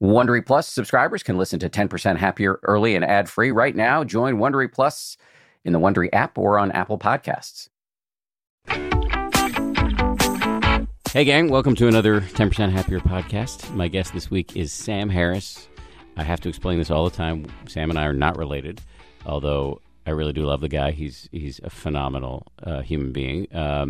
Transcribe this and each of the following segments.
Wondery Plus subscribers can listen to 10% Happier early and ad-free right now. Join Wondery Plus in the Wondery app or on Apple Podcasts. Hey, gang. Welcome to another 10% Happier podcast. My guest this week is Sam Harris. I have to explain this all the time. Sam and I are not related, although I really do love the guy. He's a phenomenal human being.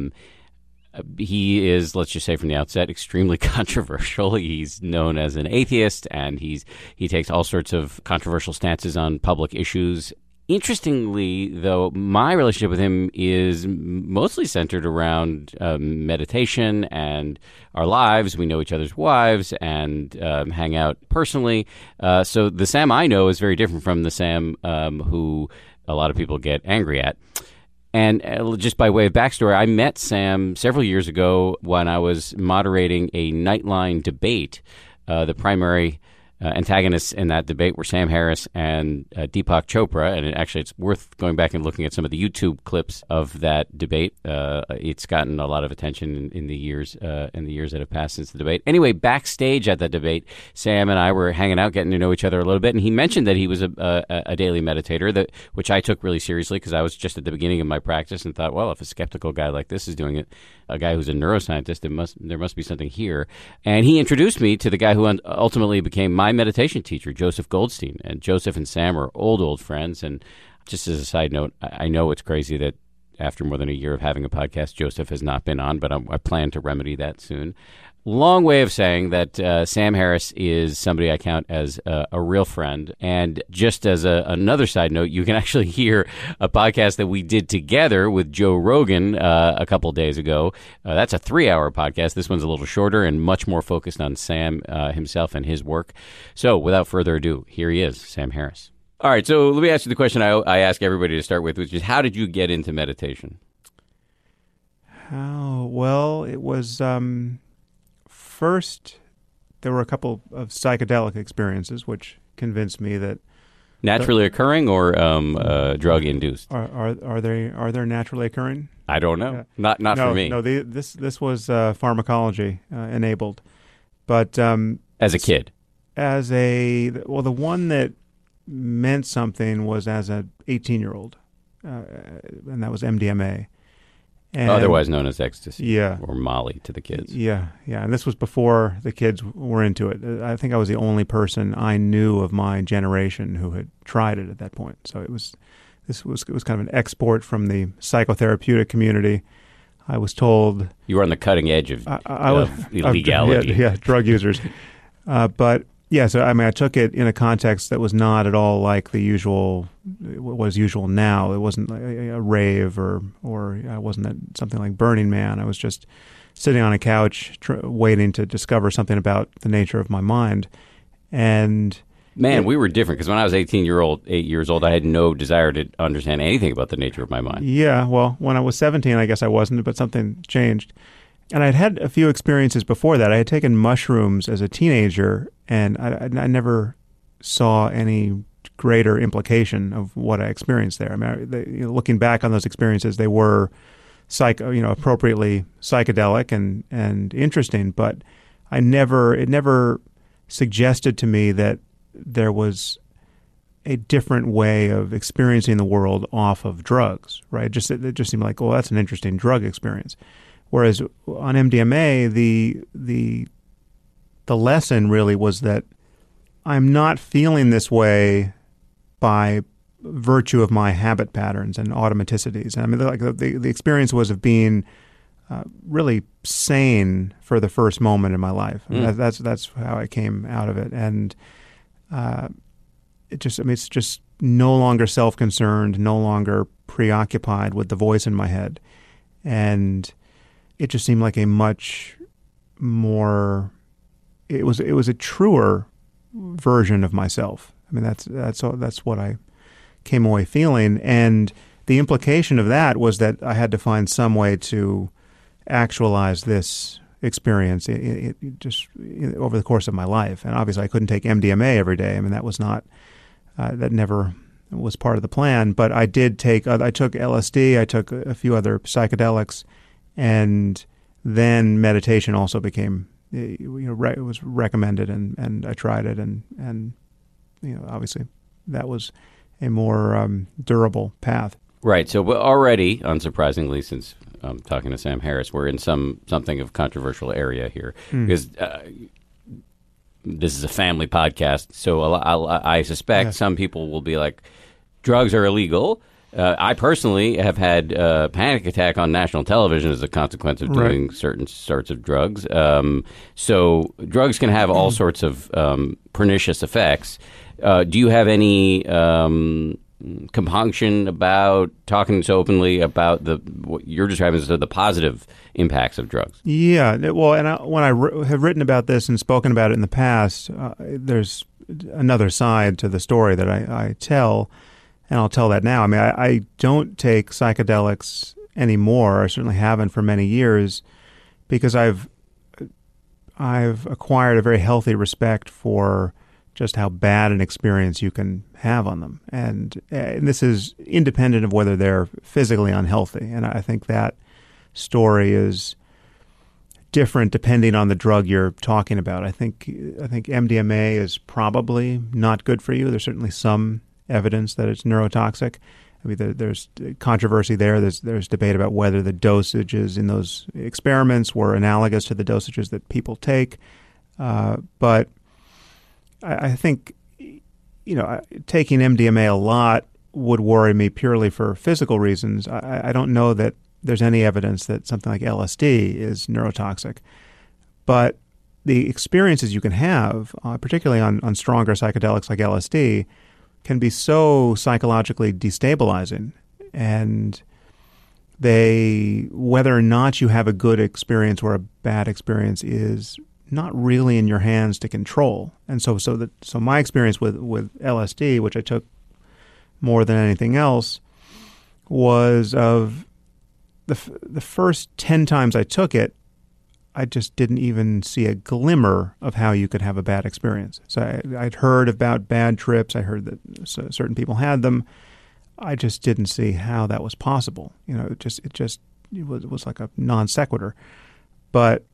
He is, let's just say from the outset, extremely controversial. He's known as an atheist, and he takes all sorts of controversial stances on public issues. Interestingly, though, my relationship with him is mostly centered around meditation and our lives. We know each other's wives and hang out personally. So the Sam I know is very different from the Sam who a lot of people get angry at. And just by way of backstory, I met Sam several years ago when I was moderating a Nightline debate. The primary antagonists in that debate were Sam Harris and Deepak Chopra, and it's worth going back and looking at some of the YouTube clips of that debate. It's gotten a lot of attention in the years that have passed since the debate. Anyway, backstage at that debate, Sam and I were hanging out, getting to know each other a little bit, and he mentioned that he was a daily meditator, which I took really seriously because I was just at the beginning of my practice and thought, well, if a skeptical guy like this is doing it, a guy who's a neuroscientist, there must be something here. And he introduced me to the guy who ultimately became my meditation teacher, Joseph Goldstein. And Joseph and Sam are old friends. And just as a side note, I know it's crazy that after more than a year of having a podcast, Joseph has not been on, but I plan to remedy that soon. Long way of saying that Sam Harris is somebody I count as a real friend. And just as another side note, you can actually hear a podcast that we did together with Joe Rogan a couple days ago. That's a 3-hour podcast. This one's a little shorter and much more focused on Sam himself and his work. So without further ado, here he is, Sam Harris. All right, so let me ask you the question I ask everybody to start with, which is how did you get into meditation? Well, it was... First, there were a couple of psychedelic experiences which convinced me that naturally occurring or drug induced. Are they naturally occurring? I don't know. Not for me. No, this was pharmacology enabled, but as a kid, the one that meant something was as an 18-year-old, and that was MDMA. And, otherwise known as ecstasy, yeah, or Molly to the kids. Yeah. And this was before the kids were into it. I think I was the only person I knew of my generation who had tried it at that point. So it was kind of an export from the psychotherapeutic community. I was told you were on the cutting edge of illegality. Drug users. But yeah, so I took it in a context that was not at all like the usual. What was usual now. It wasn't a rave or I wasn't something like Burning Man. I was just sitting on a couch waiting to discover something about the nature of my mind. And man, we were different because when I was 8 years old, I had no desire to understand anything about the nature of my mind. Yeah, well, when I was 17, I guess I wasn't, but something changed. And I'd had a few experiences before that. I had taken mushrooms as a teenager, and I never saw any greater implication of what I experienced there. I mean, looking back on those experiences, they were appropriately psychedelic and interesting, but it never suggested to me that there was a different way of experiencing the world off of drugs, right? It just seemed like, well, that's an interesting drug experience. Whereas on MDMA, the lesson really was that I'm not feeling this way by virtue of my habit patterns and automaticities. And I mean, like the experience was of being really sane for the first moment in my life. I mean, that's how I came out of it, and it's just no longer self-concerned, no longer preoccupied with the voice in my head, and it just seemed like a much more. It was a truer version of myself. I mean, that's what I came away feeling, and the implication of that was that I had to find some way to actualize this experience just over the course of my life. And obviously, I couldn't take MDMA every day. I mean, that was not that never was part of the plan. But I did take. I took LSD. I took a few other psychedelics, and then meditation also became it was recommended, and I tried it, and obviously that was a more durable path. Right. So already, unsurprisingly, since I'm talking to Sam Harris, we're in something of controversial area here because this is a family podcast. So I suspect some people will be like, drugs are illegal. I personally have had a panic attack on national television as a consequence of doing certain sorts of drugs. So drugs can have all sorts of pernicious effects. Do you have any compunction about talking so openly about what you're describing as the positive impacts of drugs? Yeah, well, and when I have written about this and spoken about it in the past, there's another side to the story that I tell, and I'll tell that now. I mean, I don't take psychedelics anymore. I certainly haven't for many years, because I've acquired a very healthy respect for just how bad an experience you can have on them. And this is independent of whether they're physically unhealthy. And I think that story is different depending on the drug you're talking about. I think MDMA is probably not good for you. There's certainly some evidence that it's neurotoxic. I mean, there's controversy there. There's debate about whether the dosages in those experiments were analogous to the dosages that people take. But I think, taking MDMA a lot would worry me purely for physical reasons. I don't know that there's any evidence that something like LSD is neurotoxic. But the experiences you can have, particularly on stronger psychedelics like LSD, can be so psychologically destabilizing. And whether or not you have a good experience or a bad experience is not really in your hands to control. And so my experience with LSD, which I took more than anything else, was of the first 10 times I took it, I just didn't even see a glimmer of how you could have a bad experience. So I'd heard about bad trips. I heard that certain people had them. I just didn't see how that was possible. It was like a non sequitur. But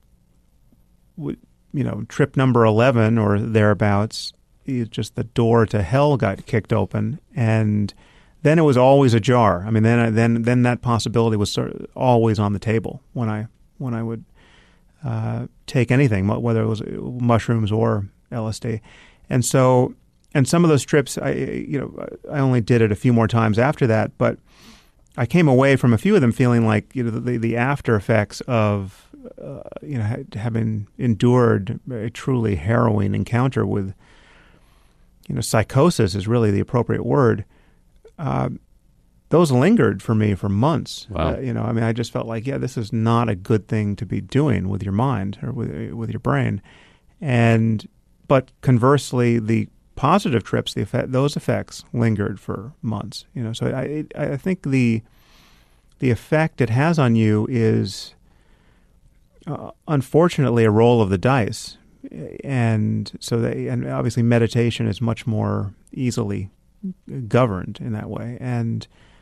trip number 11 or thereabouts, just the door to hell got kicked open, and then it was always ajar. I mean, then that possibility was sort of always on the table when I would take anything, whether it was mushrooms or LSD, and some of those trips, I only did it a few more times after that, but I came away from a few of them feeling like the after effects of having endured a truly harrowing encounter with, psychosis is really the appropriate word. Those lingered for me for months. Wow. I just felt like, this is not a good thing to be doing with your mind or with your brain. But conversely, the positive trips, those effects lingered for months. So I think the effect it has on you is unfortunately a roll of the dice, and obviously meditation is much more easily governed in that way. And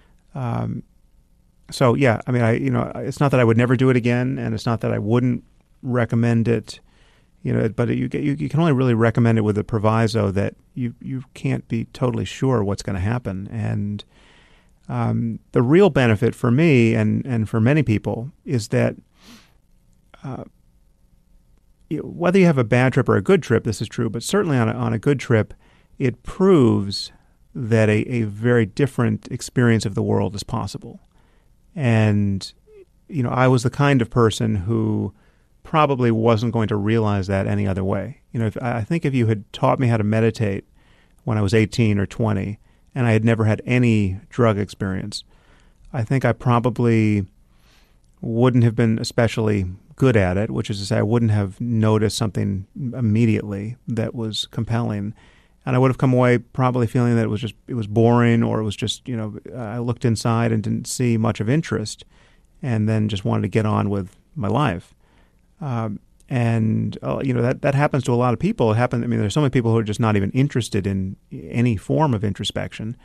it's not that I would never do it again, and it's not that I wouldn't recommend it. But you can only really recommend it with a proviso that you can't be totally sure what's going to happen. And the real benefit for me and for many people is that whether you have a bad trip or a good trip, this is true, but certainly on a good trip, it proves that a very different experience of the world is possible. And, I was the kind of person who probably wasn't going to realize that any other way. I think if you had taught me how to meditate when I was 18 or 20 and I had never had any drug experience, I think I probably wouldn't have been especially good at it, which is to say I wouldn't have noticed something immediately that was compelling. And I would have come away probably feeling that it was boring, or it was just, I looked inside and didn't see much of interest, and then just wanted to get on with my life. That happens to a lot of people. There's so many people who are just not even interested in any form of introspection.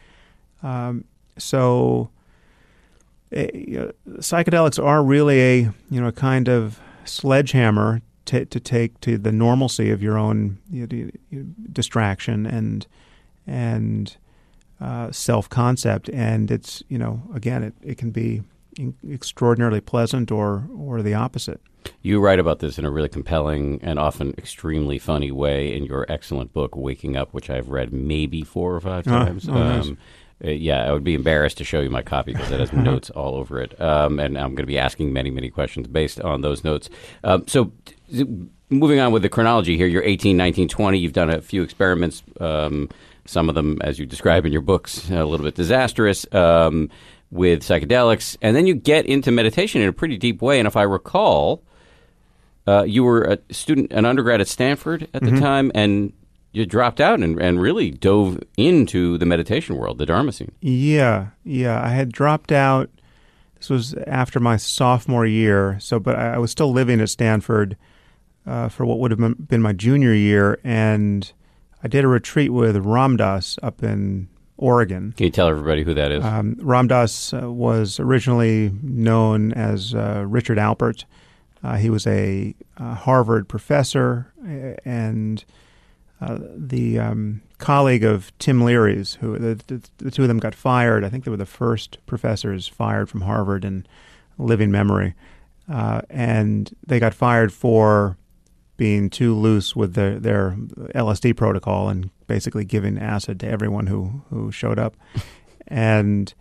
Psychedelics are really a kind of sledgehammer take to the normalcy of your own distraction and self-concept. And it's, again, it can be extraordinarily pleasant or the opposite. You write about this in a really compelling and often extremely funny way in your excellent book, Waking Up, which I've read maybe 4 or 5 times. Nice. Yeah, I would be embarrassed to show you my copy because it has notes all over it. And I'm going to be asking many, many questions based on those notes. So moving on with the chronology here, you're 18, 19, 20. You've done a few experiments, some of them, as you describe in your books, a little bit disastrous, with psychedelics. And then you get into meditation in a pretty deep way. And if I recall, you were an undergrad at Stanford at the time, and you dropped out and really dove into the meditation world, the Damascene. Yeah. I had dropped out. This was after my sophomore year. But I was still living at Stanford for what would have been my junior year, and I did a retreat with Ram Dass up in Oregon. Can you tell everybody who that is? Ram Dass was originally known as Richard Alpert. He was a Harvard professor and the colleague of Tim Leary's, who the two of them got fired. I think they were the first professors fired from Harvard in living memory. And they got fired for being too loose with their LSD protocol and basically giving acid to everyone who showed up. And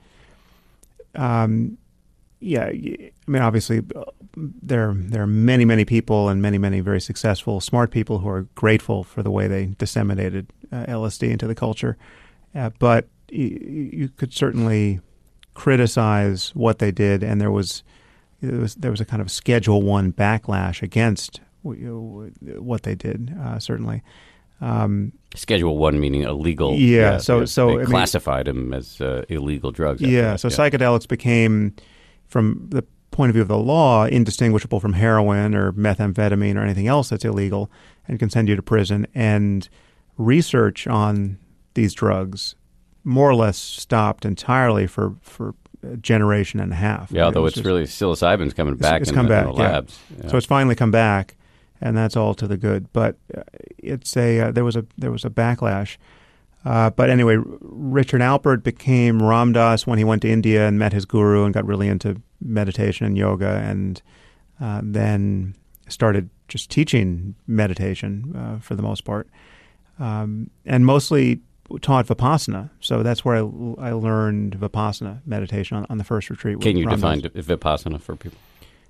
obviously there are many, many people and many, many very successful, smart people who are grateful for the way they disseminated LSD into the culture. But you could certainly criticize what they did, and there was a kind of Schedule I backlash against what they did, certainly. Schedule I meaning illegal. Yeah, they classified them as illegal drugs. Psychedelics became, from the point of view of the law, indistinguishable from heroin or methamphetamine or anything else that's illegal and can send you to prison. And research on these drugs more or less stopped entirely for a generation and a half. Yeah, although it's really psilocybin's coming back in the labs. Yeah. So it's finally come back, and that's all to the good. But it's there was a backlash. But anyway, Richard Alpert became Ram Dass when he went to India and met his guru and got really into meditation and yoga, and then started just teaching meditation for the most part, and mostly taught Vipassana. So that's where I learned Vipassana meditation on the first retreat. Can you define Vipassana for people?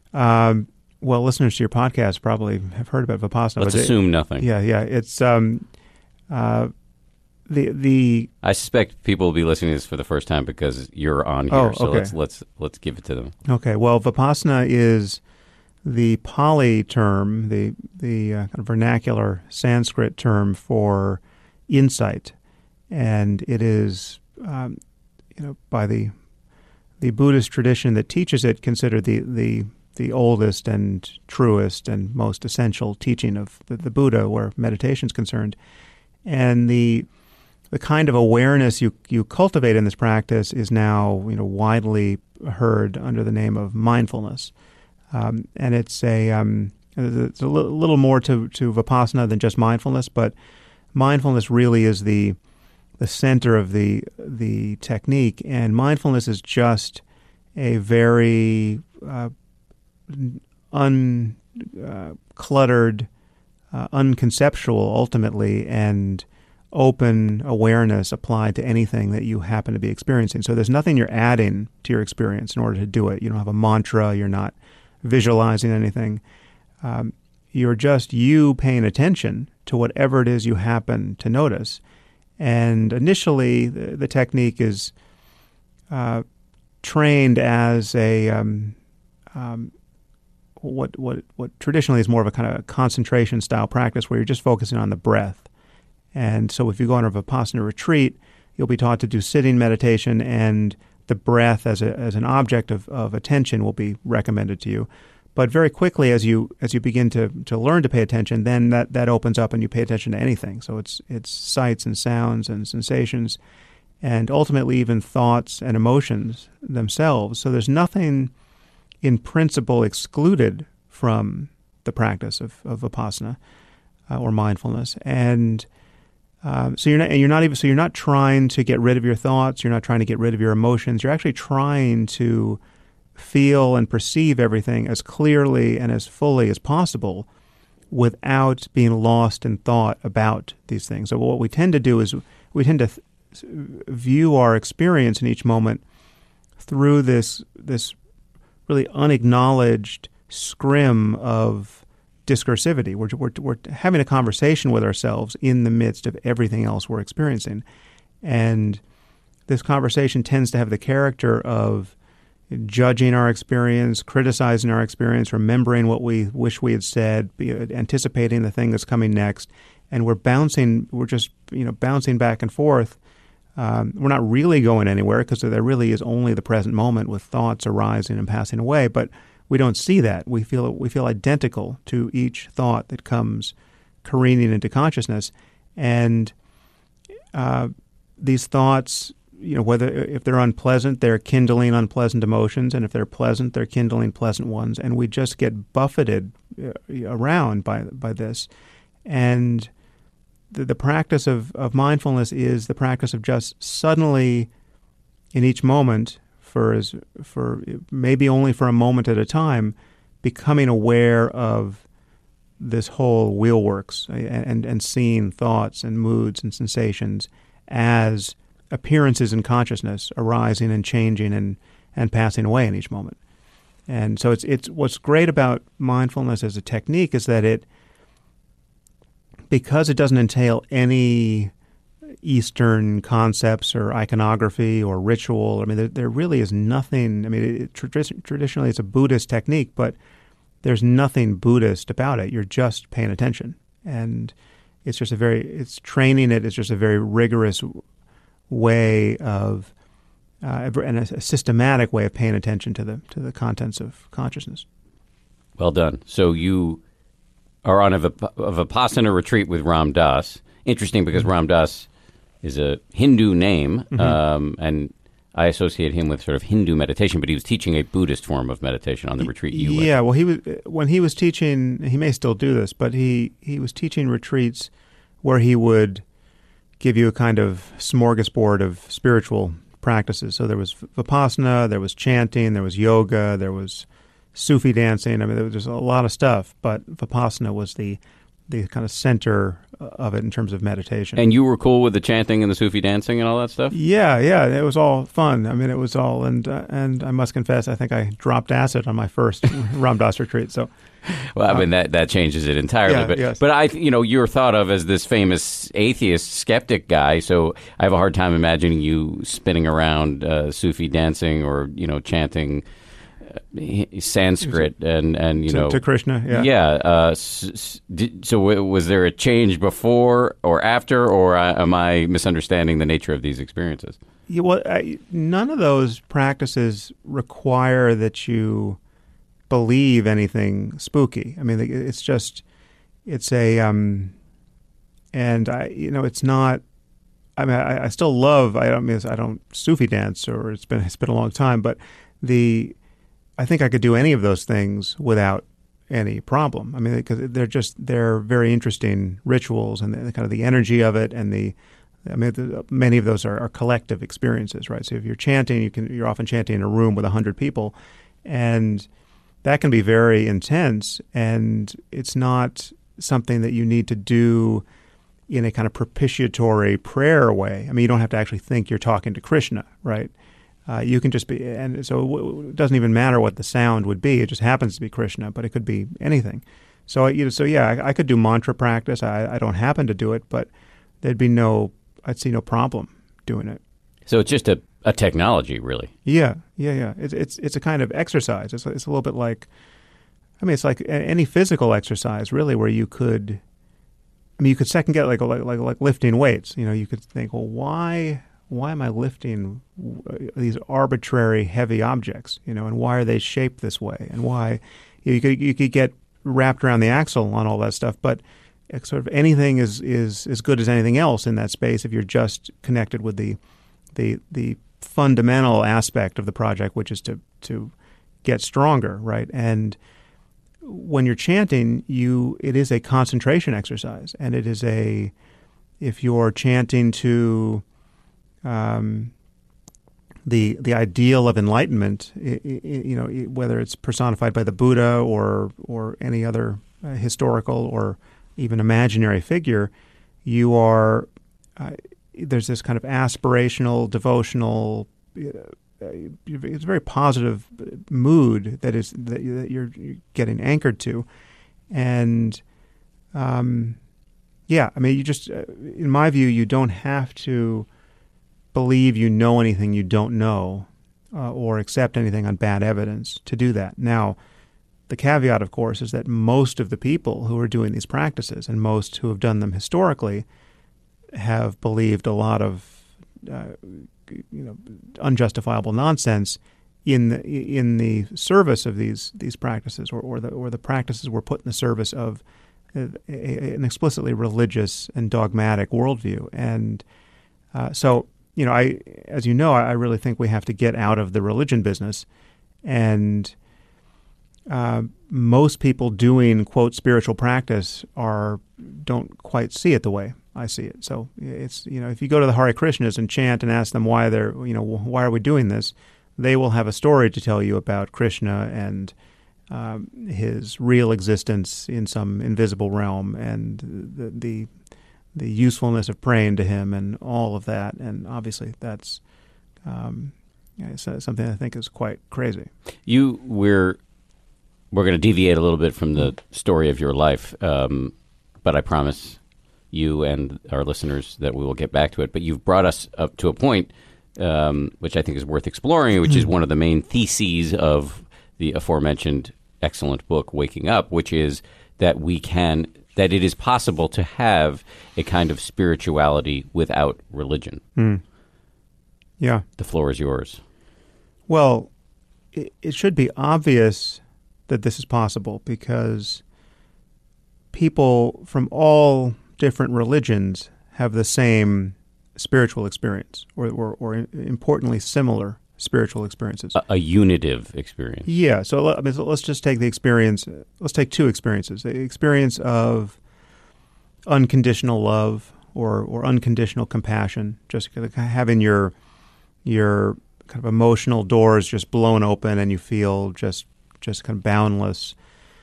Well, listeners to your podcast probably have heard about Vipassana. Let's assume nothing. Yeah. It's I suspect people will be listening to this for the first time because you're on here. Oh, okay. So let's give it to them. Okay. Well, Vipassana is the Pali term, the kind of vernacular Sanskrit term for insight, and it is by the Buddhist tradition that teaches it considered the oldest and truest and most essential teaching of the Buddha, where meditation is concerned, and the kind of awareness you cultivate in this practice is now widely heard under the name of mindfulness, and it's it's a little more to Vipassana than just mindfulness, but mindfulness really is the center of the technique, and mindfulness is just a very uncluttered, unconceptual, ultimately, and open awareness applied to anything that you happen to be experiencing. So there's nothing you're adding to your experience in order to do it. You don't have a mantra. You're not visualizing anything. You're just you paying attention to whatever it is you happen to notice. And initially, the technique is trained as a what traditionally is more of a kind of concentration style practice where you're just focusing on the breath. And so if you go on a Vipassana retreat, you'll be taught to do sitting meditation, and the breath as an object of attention will be recommended to you. But very quickly, as you begin to learn to pay attention, then that opens up and you pay attention to anything. So it's sights and sounds and sensations, and ultimately even thoughts and emotions themselves. So there's nothing in principle excluded from the practice of vipassana or mindfulness. And so you're not trying to get rid of your thoughts. You're not trying to get rid of your emotions. You're actually trying to feel and perceive everything as clearly and as fully as possible without being lost in thought about these things. So what we tend to do is we tend to view our experience in each moment through this really unacknowledged scrim of discursivity. We're having a conversation with ourselves in the midst of everything else we're experiencing. And this conversation tends to have the character of judging our experience, criticizing our experience, remembering what we wish we had said, anticipating the thing that's coming next. And we're just bouncing back and forth. We're not really going anywhere because there really is only the present moment with thoughts arising and passing away. But we don't see that. We feel identical to each thought that comes careening into consciousness. And these thoughts, if they're unpleasant, they're kindling unpleasant emotions, and if they're pleasant, they're kindling pleasant ones. And we just get buffeted around by this. And the practice of mindfulness is the practice of just suddenly, in each moment, for maybe only for a moment at a time, becoming aware of this whole wheelworks and seeing thoughts and moods and sensations as appearances in consciousness arising and changing and passing away in each moment. And so it's what's great about mindfulness as a technique is that because it doesn't entail any Eastern concepts or iconography or ritual. I mean, there really is nothing. I mean, traditionally it's a Buddhist technique, but there's nothing Buddhist about it. You're just paying attention, and it's just training it is just a very rigorous way of and a systematic way of paying attention to the contents of consciousness. Well done. So you are on a Vipassana retreat with Ram Dass. Interesting because Ram Dass is a Hindu name, and I associate him with sort of Hindu meditation, but he was teaching a Buddhist form of meditation on the retreat you went. Yeah, well, when he was teaching, he may still do this, but he was teaching retreats where he would give you a kind of smorgasbord of spiritual practices. So there was Vipassana, there was chanting, there was yoga, there was Sufi dancing. I mean, there was just a lot of stuff, but Vipassana was the kind of center of it in terms of meditation. And you were cool with the chanting and the Sufi dancing and all that stuff? Yeah, it was all fun. I mean, it was all, and I must confess, I think I dropped acid on my first Ram Dass retreat. So, well, I mean that changes it entirely. Yeah, but yes. But you're thought of as this famous atheist skeptic guy. So I have a hard time imagining you spinning around Sufi dancing or chanting Sanskrit and to Krishna. So was there a change before or after, or am I misunderstanding the nature of these experiences? Yeah, well, none of those practices require that you believe anything spooky. I mean, it's not. I mean, I still love. I don't Sufi dance, or it's been a long time, but I think I could do any of those things without any problem. I mean, because they're very interesting rituals, and the kind of the energy of it, and many of those are collective experiences, right? So if you're chanting, you're often chanting in a room with 100 people, and that can be very intense. And it's not something that you need to do in a kind of propitiatory prayer way. I mean, you don't have to actually think you're talking to Krishna, right? You can just be, and so it doesn't even matter what the sound would be. It just happens to be Krishna, but it could be anything. So I could do mantra practice. I don't happen to do it, but I'd see no problem doing it. So it's just a technology, really. Yeah. It's a kind of exercise. It's a little bit like, it's like any physical exercise, really, where you could second guess like lifting weights. You could think, well, why am I lifting these arbitrary heavy objects, and why are they shaped this way? And why you could get wrapped around the axle on all that stuff, but sort of anything is as good as anything else in that space if you're just connected with the fundamental aspect of the project, which is to get stronger, right? And when you're chanting, it is a concentration exercise, and it is if you're chanting to the ideal of enlightenment, whether it's personified by the Buddha or any other historical or even imaginary figure, you are there's this kind of aspirational, devotional. It's a very positive mood that you're getting anchored to, and you just, in my view, you don't have to believe you know anything you don't know, or accept anything on bad evidence to do that. Now, the caveat, of course, is that most of the people who are doing these practices, and most who have done them historically, have believed a lot of unjustifiable nonsense in the service of these practices, or the practices were put in the service of an explicitly religious and dogmatic worldview. And so, I really think we have to get out of the religion business. And most people doing, quote, spiritual practice don't quite see it the way I see it. So it's, if you go to the Hare Krishnas and chant and ask them why why are we doing this, they will have a story to tell you about Krishna and his real existence in some invisible realm, and the usefulness of praying to him and all of that. And obviously that's something I think is quite crazy. We're going to deviate a little bit from the story of your life, but I promise you and our listeners that we will get back to it. But you've brought us up to a point which I think is worth exploring, which is one of the main theses of the aforementioned excellent book, Waking Up, which is that that it is possible to have a kind of spirituality without religion. Yeah. The floor is yours. Well, it should be obvious that this is possible, because people from all different religions have the same spiritual experience, or importantly, similar spiritual experiences. A unitive experience. Yeah. So let's just take the experience. Let's take two experiences: the experience of unconditional love or unconditional compassion, just having your kind of emotional doors just blown open, and you feel just kind of boundless.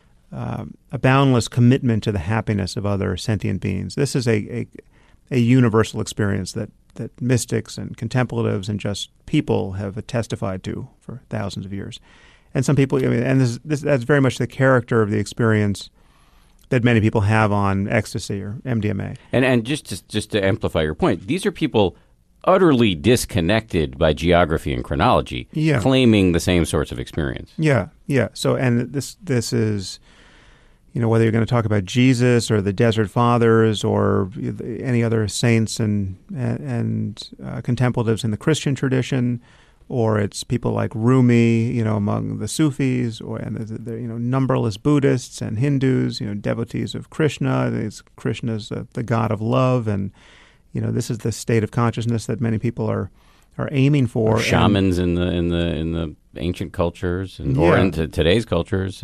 A boundless commitment to the happiness of other sentient beings. This is a universal experience that mystics and contemplatives and just people have testified to for thousands of years. And some people, that's very much the character of the experience that many people have on ecstasy or MDMA. And just to amplify your point, these are people utterly disconnected by geography and chronology, claiming the same sorts of experience. Yeah. So, and this is, whether you're going to talk about Jesus or the Desert Fathers or any other saints and contemplatives in the Christian tradition, or it's people like Rumi, among the Sufis, and the numberless Buddhists and Hindus, devotees of Krishna. Krishna's the god of love, and this is the state of consciousness that many people are aiming for. Or shamans in the ancient cultures, or into today's cultures.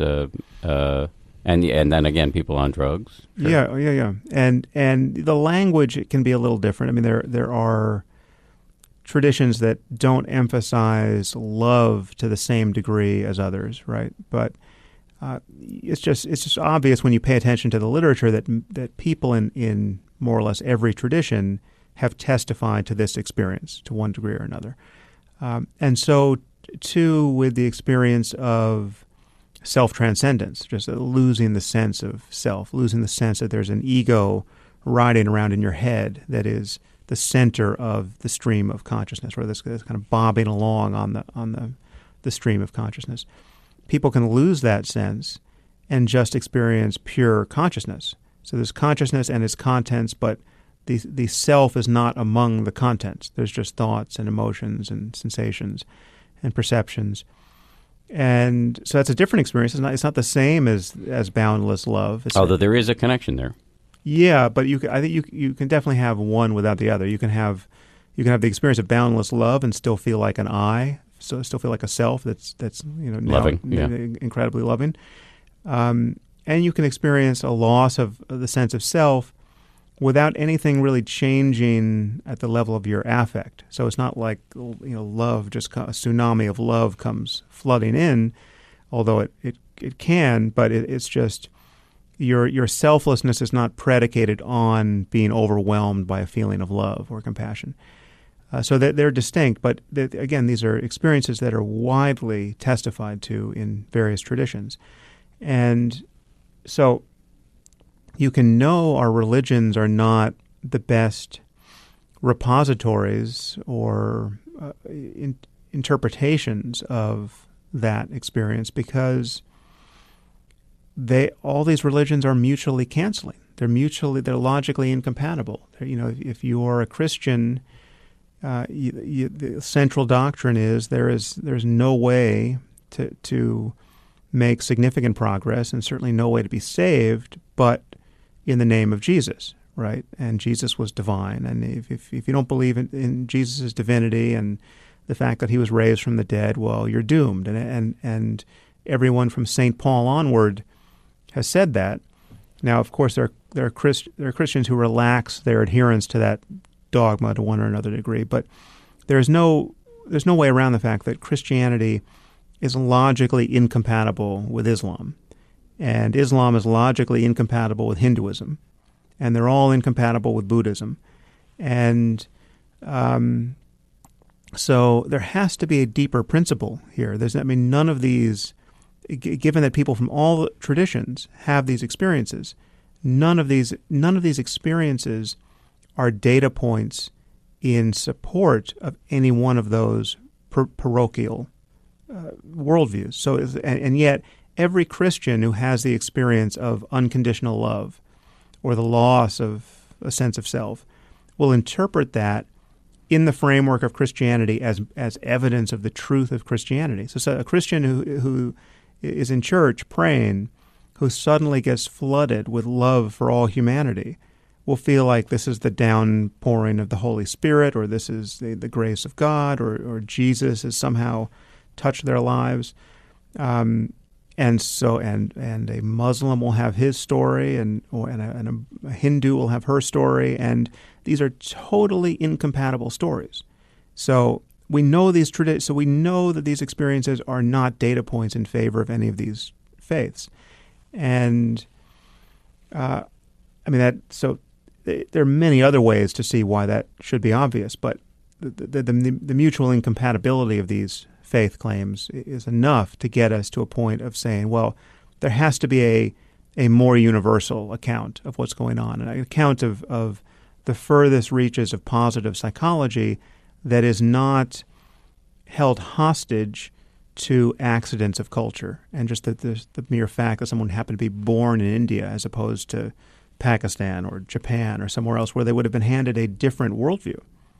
And then again, people on drugs. Sure. Yeah. And the language, it can be a little different. I mean, there are traditions that don't emphasize love to the same degree as others, right? But it's just obvious when you pay attention to the literature that people in more or less every tradition have testified to this experience to one degree or another. And so, too, with the experience of self-transcendence, just losing the sense of self, losing the sense that there's an ego riding around in your head that is the center of the stream of consciousness, or this kind of bobbing along on the stream of consciousness. People can lose that sense and just experience pure consciousness. So there's consciousness and its contents, but the self is not among the contents. There's just thoughts and emotions and sensations and perceptions. And so that's a different experience. It's not the same as boundless love. Although there is a connection there. Yeah, but I think you can definitely have one without the other. You can have the experience of boundless love and still feel like an I, so still feel like a self that's loving, incredibly loving. And you can experience a loss of the sense of self without anything really changing at the level of your affect. So it's not like, love, just a tsunami of love comes flooding in, although it can, but it's just your selflessness is not predicated on being overwhelmed by a feeling of love or compassion. So they're distinct, but again, these are experiences that are widely testified to in various traditions. And so you can know our religions are not the best repositories or interpretations of that experience because all these religions are mutually canceling. They're logically incompatible. If you are a Christian, the central doctrine is there's no way to make significant progress, and certainly no way to be saved, but in the name of Jesus, right? And Jesus was divine. And if you don't believe in Jesus' divinity and the fact that he was raised from the dead, well, you're doomed. And everyone from St. Paul onward has said that. Now, of course, there are Christians who relax their adherence to that dogma to one or another degree, but there's no way around the fact that Christianity is logically incompatible with Islam, and Islam is logically incompatible with Hinduism, and they're all incompatible with Buddhism. And so there has to be a deeper principle here. None of these, given that people from all traditions have these experiences, none of these experiences are data points in support of any one of those parochial worldviews. So, and yet, every Christian who has the experience of unconditional love or the loss of a sense of self will interpret that in the framework of Christianity as evidence of the truth of Christianity. So a Christian who is in church praying, who suddenly gets flooded with love for all humanity, will feel like this is the downpouring of the Holy Spirit, or this is the grace of God, or Jesus has somehow touched their lives. And a Muslim will have his story, and a Hindu will have her story, and these are totally incompatible stories. So we know So we know that these experiences are not data points in favor of any of these faiths, and So there are many other ways to see why that should be obvious, but the mutual incompatibility of these faith claims is enough to get us to a point of saying, well, there has to be a more universal account of what's going on, an account of the furthest reaches of positive psychology that is not held hostage to accidents of culture and just the mere fact that someone happened to be born in India as opposed to Pakistan or Japan or somewhere else where they would have been handed a different worldview.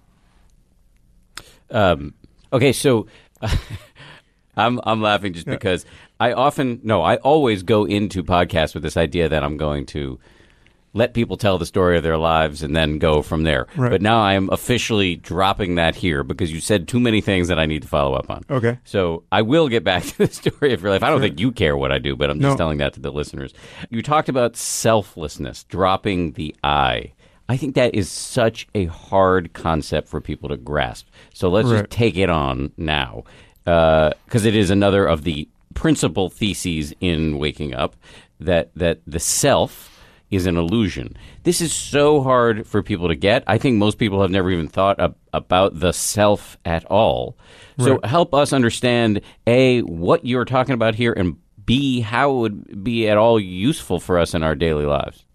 Okay, so I'm laughing just because I always go into podcasts with this idea that I'm going to let people tell the story of their lives and then go from there. Right. But now I am officially dropping that here because you said too many things that I need to follow up on. Okay. So I will get back to the story of your life. I don't think you care what I do, but I'm just telling that to the listeners. You talked about selflessness, dropping the I. I think that is such a hard concept for people to grasp. So let's just take it on now, because it is another of the principal theses in Waking Up, that the self is an illusion. This is so hard for people to get. I think most people have never even thought about the self at all. So help us understand, A, what you're talking about here, and B, how it would be at all useful for us in our daily lives.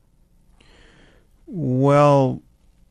Well,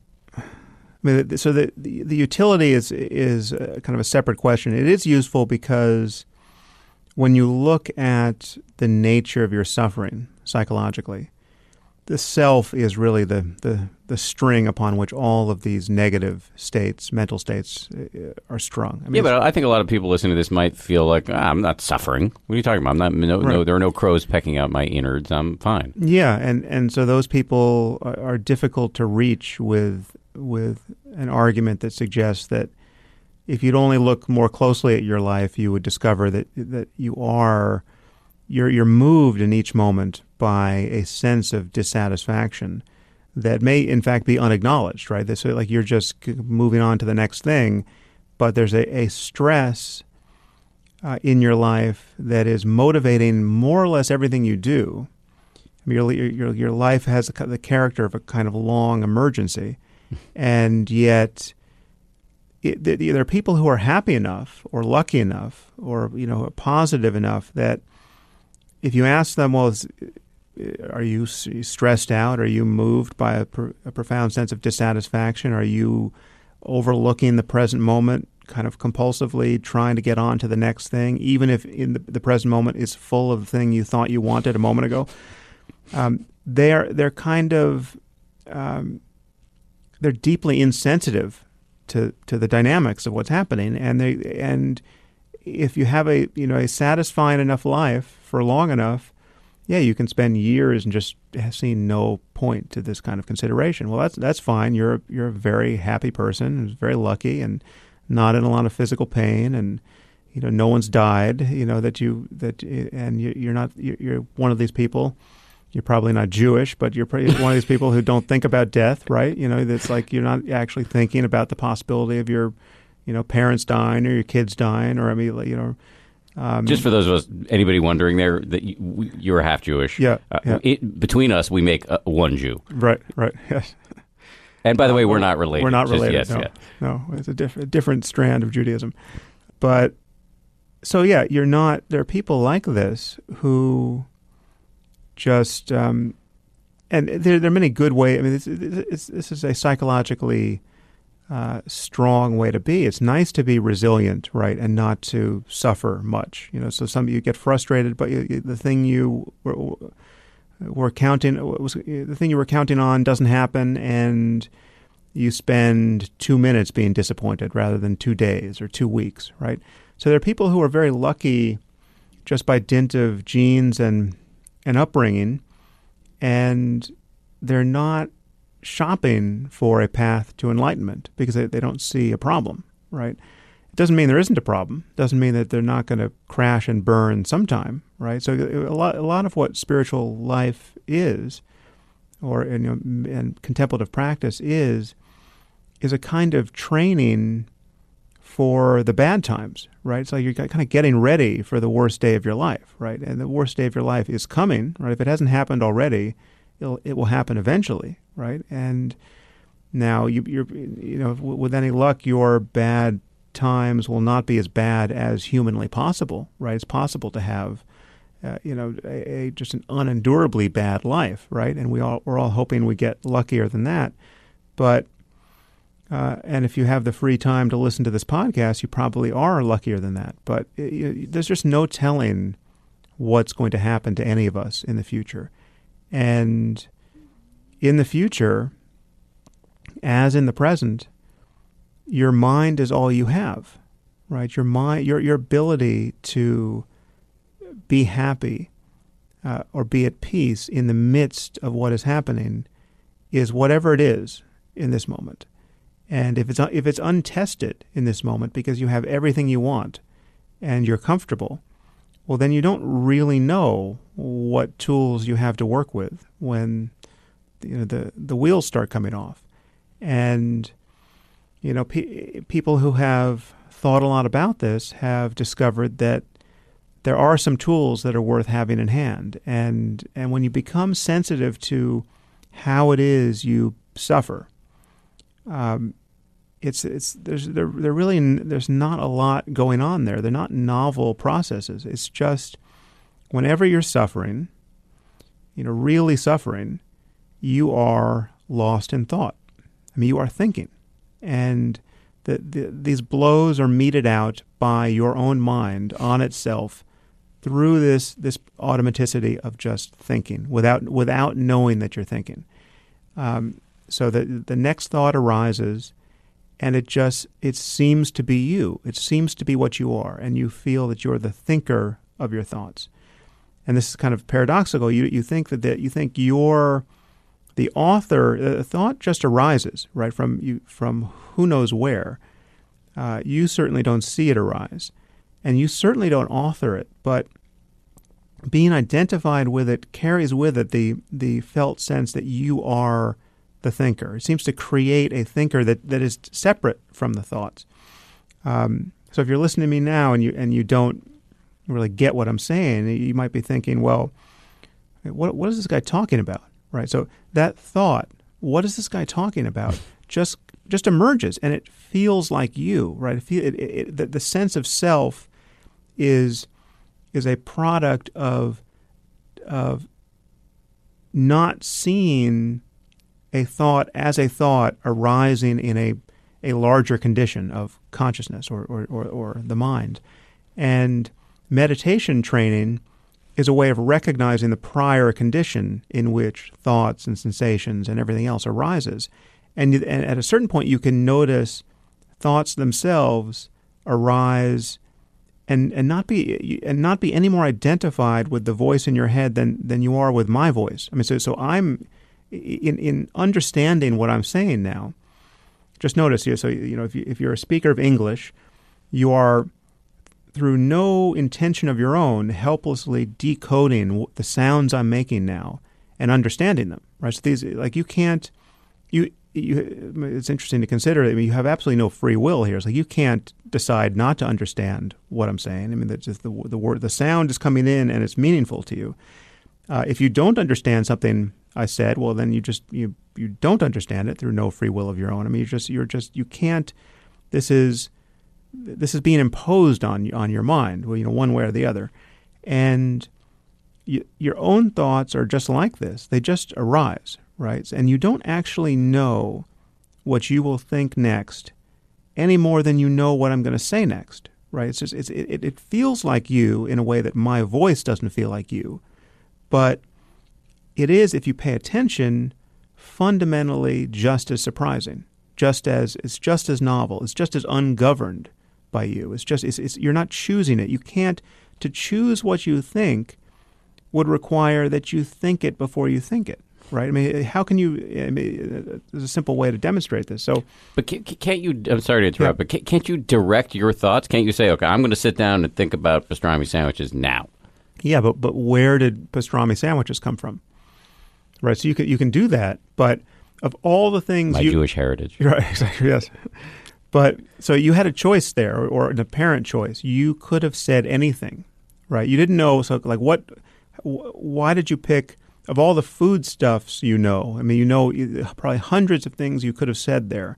so the utility is kind of a separate question. It is useful because when you look at the nature of your suffering psychologically, the self is really the string upon which all of these negative states, mental states, are strung. But I think a lot of people listening to this might feel like, I'm not suffering. What are you talking about? There are no crows pecking out my innards. I'm fine. Yeah, and so those people are difficult to reach with an argument that suggests that if you'd only look more closely at your life, you would discover that you are you're moved in each moment by a sense of dissatisfaction that may in fact be unacknowledged, right? This like you're just moving on to the next thing, but there's a stress in your life that is motivating more or less everything you do. I mean, your life has the character of a kind of long emergency, and yet there are people who are happy enough or lucky enough or positive enough that if you ask them, well, are you stressed out? Are you moved by a profound sense of dissatisfaction? Are you overlooking the present moment, kind of compulsively trying to get on to the next thing, even if in the present moment is full of the thing you thought you wanted a moment ago? They're kind of they're deeply insensitive to the dynamics of what's happening, and if you have a satisfying enough life for long enough, yeah, you can spend years and just seeing no point to this kind of consideration. Well, that's fine. You're a very happy person who's very lucky and not in a lot of physical pain, and no one's died. You're one of these people. You're probably not Jewish, but you're one of these people who don't think about death, right? That's like you're not actually thinking about the possibility of your parents dying or your kids dying, or just for those of us, anybody wondering there, that you're half Jewish. Yeah. Between us, we make one Jew. Right. Yes. And by the way, we're not related. We're not related. No, it's a different strand of Judaism. But so yeah, you're not. There are people like this who just and there are many good ways. I mean, this is a psychologically strong way to be. It's nice to be resilient, right, and not to suffer much. So some of you get frustrated, but the thing you were counting on doesn't happen, and you spend 2 minutes being disappointed rather than 2 days or 2 weeks, right? So there are people who are very lucky just by dint of genes and upbringing, and they're not shopping for a path to enlightenment because they don't see a problem, right? It doesn't mean there isn't a problem. It doesn't mean that they're not going to crash and burn sometime, right? So a lot of what spiritual life is, and contemplative practice is a kind of training for the bad times, right? So you're kind of getting ready for the worst day of your life, right? And the worst day of your life is coming, right? If it hasn't happened already, it will happen eventually, right? And now you're with any luck, your bad times will not be as bad as humanly possible, right? It's possible to have, just an unendurably bad life, right? And we're all hoping we get luckier than that, but. And if you have the free time to listen to this podcast, you probably are luckier than that. But there's just no telling what's going to happen to any of us in the future. And in the future, as in the present, your mind is all you have, right? Your mind, your ability to be happy or be at peace in the midst of what is happening is whatever it is in this moment. And if it's untested in this moment because you have everything you want and you're comfortable, well, then you don't really know what tools you have to work with when the wheels start coming off. And people who have thought a lot about this have discovered that there are some tools that are worth having in hand. And when you become sensitive to how it is you suffer. There's not a lot going on there. They're not novel processes. It's just whenever you're suffering, really suffering, you are lost in thought. I mean, you are thinking, and these blows are meted out by your own mind on itself through this automaticity of just thinking without knowing that you're thinking. So the next thought arises, and it seems to be you. It seems to be what you are, and you feel that you're the thinker of your thoughts. And this is kind of paradoxical. You think that you think you're the author. A thought just arises, right, from who knows where. You certainly don't see it arise, and you certainly don't author it. But being identified with it carries with it the felt sense that you are the thinker. It seems to create a thinker that is separate from the thoughts. So if you're listening to me now and you don't really get what I'm saying, you might be thinking, well, what is this guy talking about, right? So that thought, what is this guy talking about, just emerges, and it feels like you, right? The sense of self is a product of not seeing a thought as a thought arising in a larger condition of consciousness or the mind. And meditation training is a way of recognizing the prior condition in which thoughts and sensations and everything else arises. And at a certain point, you can notice thoughts themselves arise and not be any more identified with the voice in your head than you are with my voice. I mean, so I'm in understanding what I'm saying now. Just notice here. So if you're a speaker of English, you are, through no intention of your own, helplessly decoding the sounds I'm making now and understanding them. Right. So these, like, you can't. It's interesting to consider. I mean, you have absolutely no free will here. It's like you can't decide not to understand what I'm saying. I mean, that's just the word, the sound is coming in and it's meaningful to you. If you don't understand something I said, well, then you don't understand it through no free will of your own. I mean, you can't. This is being imposed on your mind, well, one way or the other, and your own thoughts are just like this. They just arise. Right? And you don't actually know what you will think next any more than you know what I'm going to say next. Right? It's just it feels like you in a way that my voice doesn't feel like you, but it is, if you pay attention, fundamentally just as surprising, it's just as novel, it's just as ungoverned by you. You're not choosing it. You can't. To choose what you think would require that you think it before you think it. Right. I mean, how can you? I mean, there's a simple way to demonstrate this. So, but can't you? I'm sorry to interrupt, but can't you direct your thoughts? Can't you say, "Okay, I'm going to sit down and think about pastrami sandwiches now"? Yeah, but where did pastrami sandwiches come from? Right. So you can do that, but of all the things, my Jewish heritage. Right. Exactly. Yes. But so you had a choice there, or an apparent choice. You could have said anything, right? You didn't know. So, like, why did you pick? Of all the foodstuffs, I mean, probably hundreds of things you could have said there.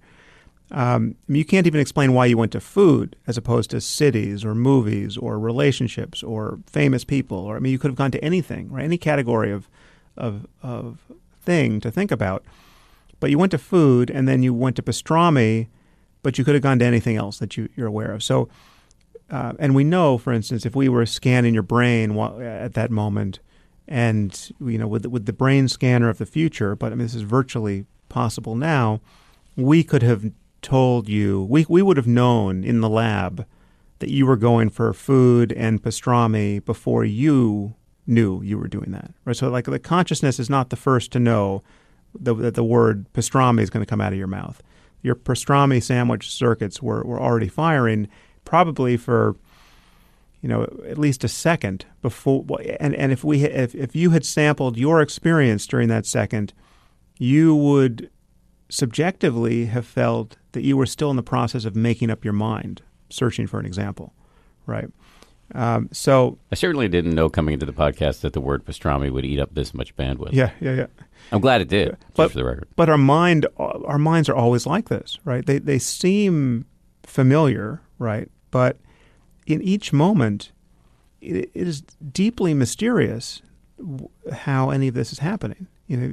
You can't even explain why you went to food as opposed to cities or movies or relationships or famous people. Or, I mean, you could have gone to anything, right? Any category of thing to think about. But you went to food, and then you went to pastrami, but you could have gone to anything else that you're aware of. So, and we know, for instance, if we were scanning your brain at that moment, and with the brain scanner of the future, but I mean, this is virtually possible now, we could have told you, we would have known in the lab that you were going for food and pastrami before you knew you were doing that. Right? So, like, the consciousness is not the first to know that the word pastrami is going to come out of your mouth. Your pastrami sandwich circuits were already firing, probably for at least a second before, and if you had sampled your experience during that second, you would subjectively have felt that you were still in the process of making up your mind, searching for an example, right? So I certainly didn't know coming into the podcast that the word pastrami would eat up this much bandwidth. Yeah. I'm glad it did, but, for the record. But our minds are always like this, right? They seem familiar, right? But in each moment, it is deeply mysterious how any of this is happening.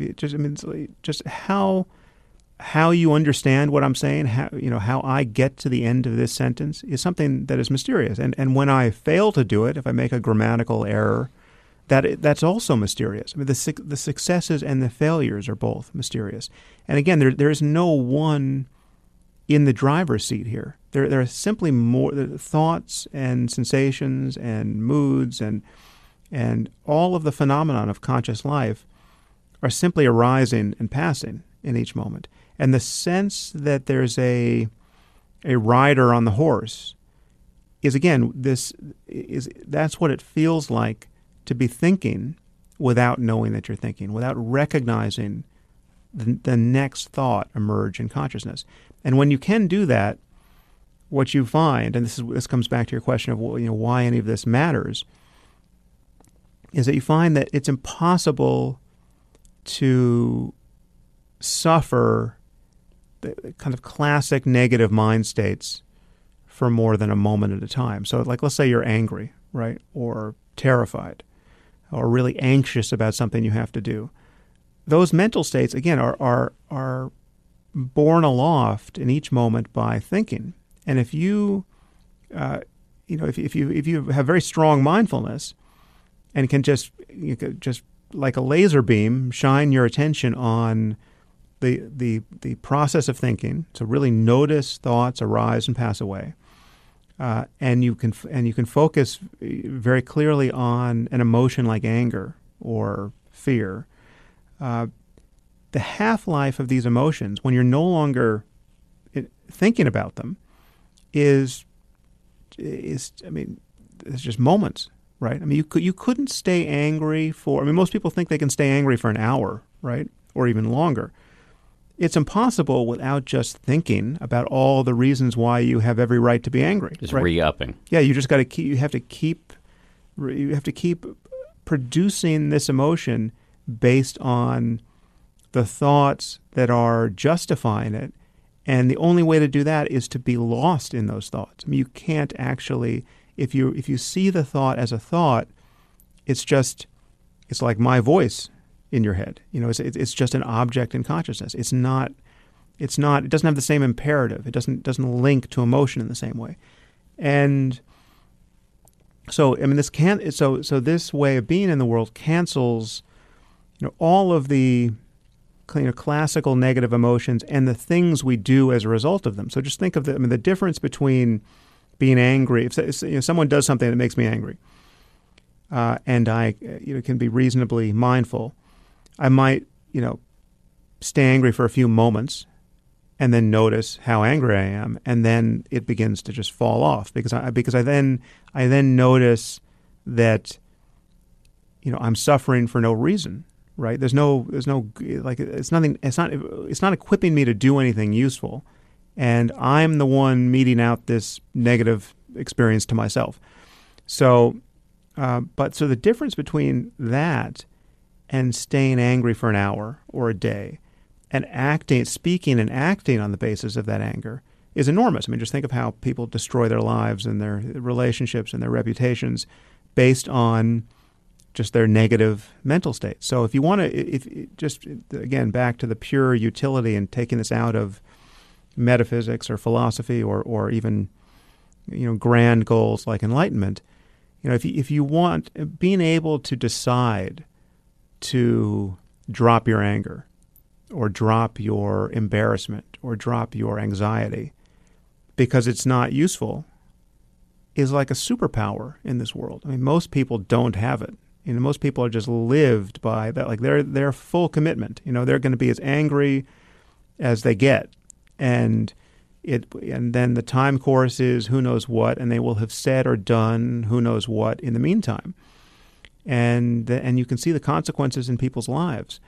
Just how you understand what I'm saying, how I get to the end of this sentence is something that is mysterious. And when I fail to do it, if I make a grammatical error, that's also mysterious. I mean, the successes and the failures are both mysterious. And again, there is no one in the driver's seat here. There are simply more thoughts and sensations and moods and all of the phenomenon of conscious life are simply arising and passing in each moment. And the sense that there's a rider on the horse is, again, that's what it feels like to be thinking without knowing that you're thinking, without recognizing the next thought emerge in consciousness. And when you can do that, what you find, and this comes back to your question of why any of this matters, is that you find that it's impossible to suffer the kind of classic negative mind states for more than a moment at a time. So, like, let's say you're angry, right, or terrified, or really anxious about something you have to do. Those mental states, again, are borne aloft in each moment by thinking. And if you have very strong mindfulness and can just like a laser beam shine your attention on the process of thinking, so really notice thoughts arise and pass away, and you can focus very clearly on an emotion like anger or fear. The half-life of these emotions, when you're no longer thinking about them, is it's just moments, right? I mean, you couldn't stay angry for. I mean, most people think they can stay angry for an hour, right, or even longer. It's impossible without just thinking about all the reasons why you have every right to be angry. Just right? re-upping. Yeah, you just got to keep. You have to keep producing this emotion based on the thoughts that are justifying it, and the only way to do that is to be lost in those thoughts. I mean, you can't actually. If you see the thought as a thought, it's like my voice in your head. It's just an object in consciousness. It doesn't have the same imperative. It doesn't link to emotion in the same way. And so, I mean, this way of being in the world cancels, all of the classical negative emotions and the things we do as a result of them. So just think of the difference between being angry. If someone does something that makes me angry, and I can be reasonably mindful, I might, stay angry for a few moments and then notice how angry I am, and then it begins to just fall off because I then notice that, I'm suffering for no reason, right? There's no like it's not equipping me to do anything useful, and I'm the one meting out this negative experience to myself. So, so the difference between that and staying angry for an hour or a day and speaking and acting on the basis of that anger is enormous. I mean, just think of how people destroy their lives and their relationships and their reputations based on just their negative mental state. So if you want to, just again, back to the pure utility and taking this out of metaphysics or philosophy or even, grand goals like enlightenment, if you want, being able to decide to drop your anger or drop your embarrassment or drop your anxiety because it's not useful is like a superpower in this world. I mean, most people don't have it. Most people are just lived by that. Like their full commitment. They're going to be as angry as they get, and then the time course is who knows what, and they will have said or done who knows what in the meantime. And you can see the consequences in people's lives.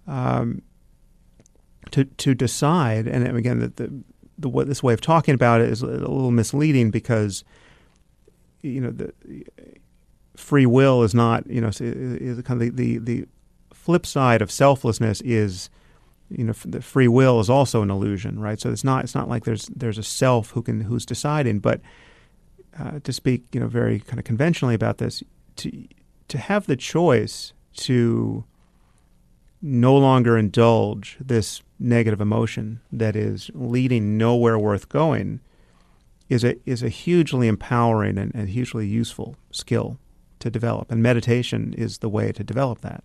To decide, and again, this way of talking about it is a little misleading because, the free will is not, is kind of the flip side of selflessness is, the free will is also an illusion, right? So it's not like there's a self who's deciding, but to speak, very kind of conventionally about this, to have the choice to no longer indulge this negative emotion that is leading nowhere worth going is a hugely empowering and hugely useful skill to develop. And meditation is the way to develop that.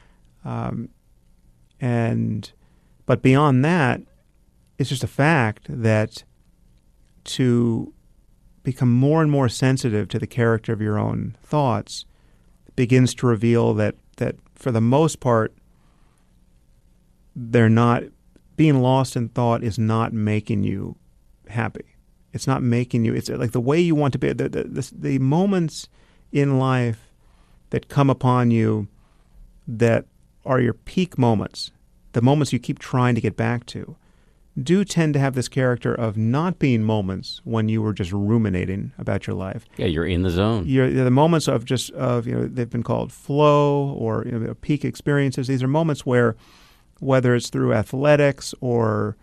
But beyond that, it's just a fact that to become more and more sensitive to the character of your own thoughts begins to reveal that for the most part, they're not being lost in thought is not making you happy. It's not making you. It's like the way you want to be. The moments in life that come upon you that are your peak moments, the moments you keep trying to get back to, do tend to have this character of not being moments when you were just ruminating about your life. Yeah, you're in the zone. You're the moments of they've been called flow or peak experiences. These are moments where, whether it's through athletics or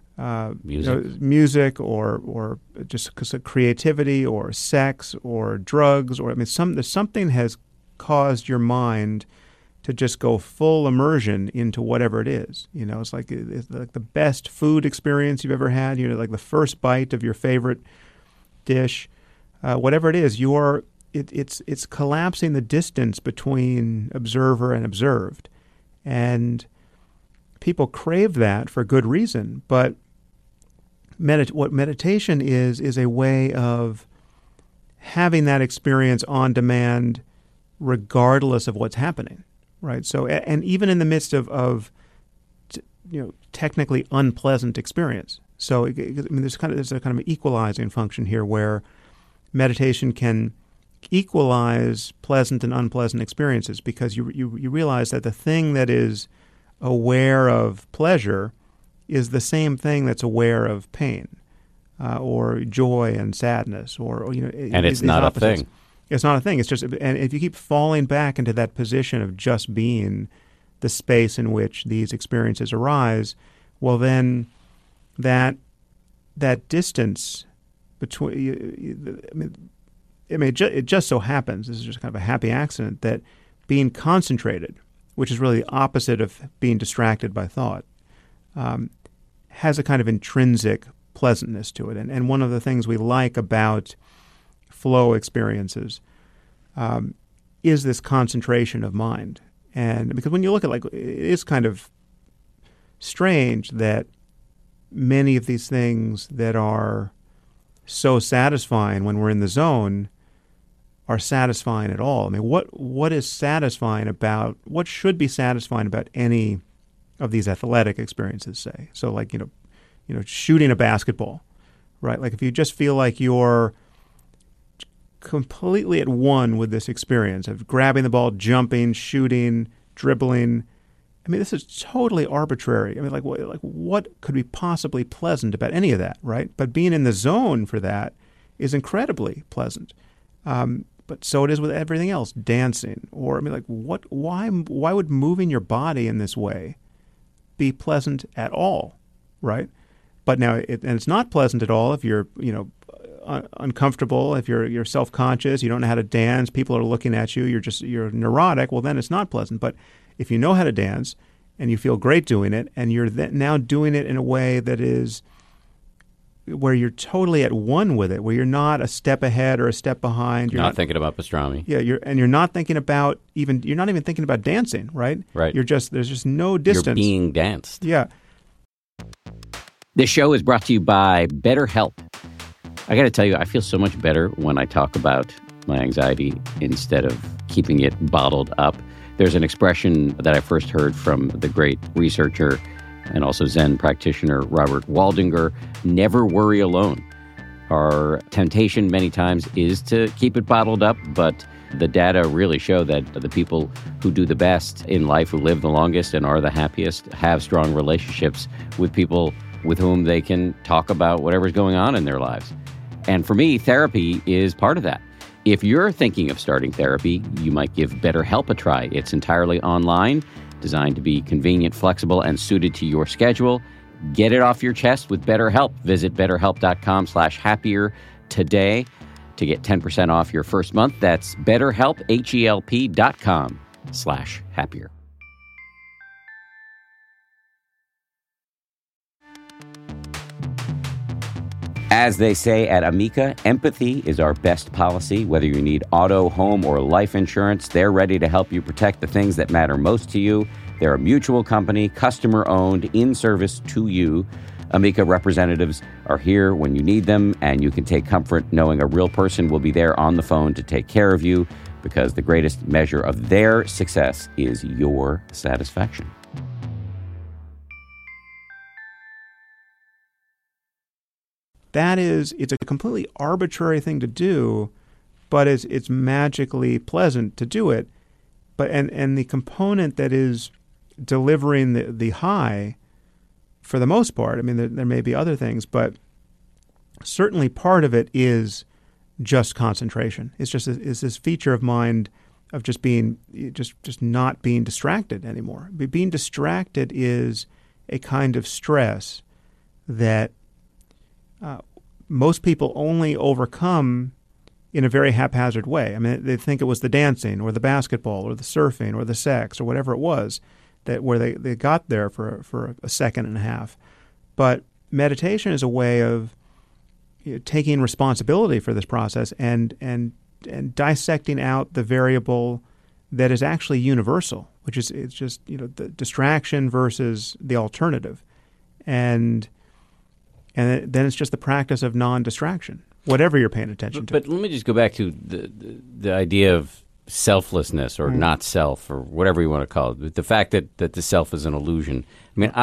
music or just creativity or sex or drugs, or something has caused your mind to just go full immersion into whatever it is. It's like the best food experience you've ever had. Like the first bite of your favorite dish, whatever it is. It's collapsing the distance between observer and observed, and people crave that for good reason. But what meditation is a way of having that experience on demand, regardless of what's happening. Right. So, and even in the midst of technically unpleasant experience. So, there's a kind of equalizing function here where meditation can equalize pleasant and unpleasant experiences, because you realize that the thing that is aware of pleasure is the same thing that's aware of pain, or joy and sadness, and it's not a thing. It's not a thing. It's just, and if you keep falling back into that position of just being the space in which these experiences arise, well, then that distance between, it just so happens, this is just kind of a happy accident, that being concentrated, which is really the opposite of being distracted by thought, has a kind of intrinsic pleasantness to it. And one of the things we like about flow experiences is this concentration of mind. And because when you look at, it is kind of strange that many of these things that are so satisfying when we're in the zone are satisfying at all. What is satisfying about, what should be satisfying about any of these athletic experiences, say? So shooting a basketball, right? Like if you just feel like you're completely at one with this experience of grabbing the ball, jumping, shooting, dribbling. This is totally arbitrary. What could be possibly pleasant about any of that, right? But being in the zone for that is incredibly pleasant. But so it is with everything else, dancing, or why would moving your body in this way be pleasant at all, right? But now, it's not pleasant at all if you're, uncomfortable, if you're self-conscious, you don't know how to dance, people are looking at you, you're neurotic, well, then it's not pleasant. But if you know how to dance and you feel great doing it, and you're now doing it in a way that is where you're totally at one with it, where you're not a step ahead or a step behind. You're not thinking about pastrami. Yeah, you're not thinking about you're not even thinking about dancing, right? Right. There's just no distance. You're being danced. Yeah. This show is brought to you by BetterHelp. I got to tell you, I feel so much better when I talk about my anxiety instead of keeping it bottled up. There's an expression that I first heard from the great researcher and also Zen practitioner Robert Waldinger: never worry alone. Our temptation many times is to keep it bottled up, but the data really show that the people who do the best in life, who live the longest and are the happiest, have strong relationships with people with whom they can talk about whatever's going on in their lives. And for me, therapy is part of that. If you're thinking of starting therapy, you might give BetterHelp a try. It's entirely online, designed to be convenient, flexible, and suited to your schedule. Get it off your chest with BetterHelp. Visit BetterHelp.com/happier today to get 10% off your first month. That's BetterHelp, HELP.com/happier. As they say at Amica, empathy is our best policy. Whether you need auto, home, or life insurance, they're ready to help you protect the things that matter most to you. They're a mutual company, customer-owned, in service to you. Amica representatives are here when you need them, and you can take comfort knowing a real person will be there on the phone to take care of you, because the greatest measure of their success is your satisfaction. It's a completely arbitrary thing to do, but it's magically pleasant to do it. but and the component that is delivering the high, for the most part, I mean, there may be other things, but certainly part of it is just concentration. It's just is this feature of mind of just being just not being distracted anymore. Being distracted is a kind of stress that most people only overcome in a very haphazard way. I mean, they think it was the dancing or the basketball or the surfing or the sex or whatever it was that where they got there for a second and a half. But meditation is a way of taking responsibility for this process and dissecting out the variable that is actually universal, which is it's just the distraction versus the alternative, and then it's just the practice of non-distraction, whatever you're paying attention to. But let me just go back to the idea of selflessness or not self or whatever you want to call it. The fact that the self is an illusion. I mean,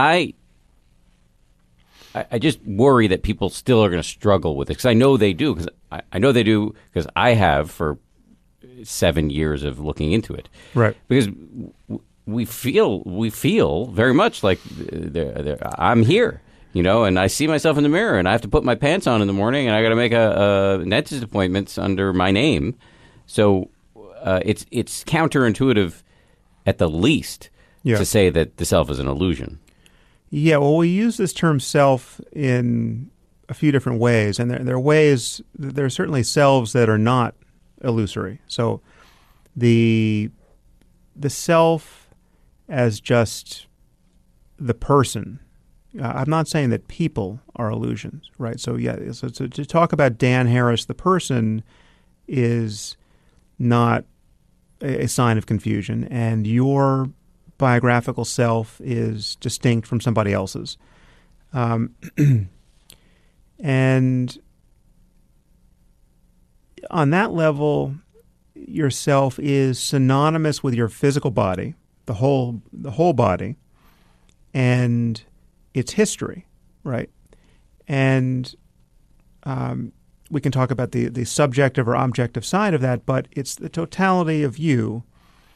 I just worry that people still are going to struggle with it because I know they do. Because I know they do because I have for 7 years of looking into it. Right. Because we feel very much like I'm here, and I see myself in the mirror, and I have to put my pants on in the morning, and I got to make a dentist appointments under my name. So it's counterintuitive, at the least, to say that the self is an illusion. Yeah, well, we use this term self in a few different ways, and there are certainly selves that are not illusory. So the self as just the person. I'm not saying that people are illusions, right? So so to talk about Dan Harris, the person, is not a sign of confusion, and your biographical self is distinct from somebody else's. And on that level, yourself is synonymous with your physical body, the whole body, and its history, right? And we can talk about the subjective or objective side of that, but it's the totality of you.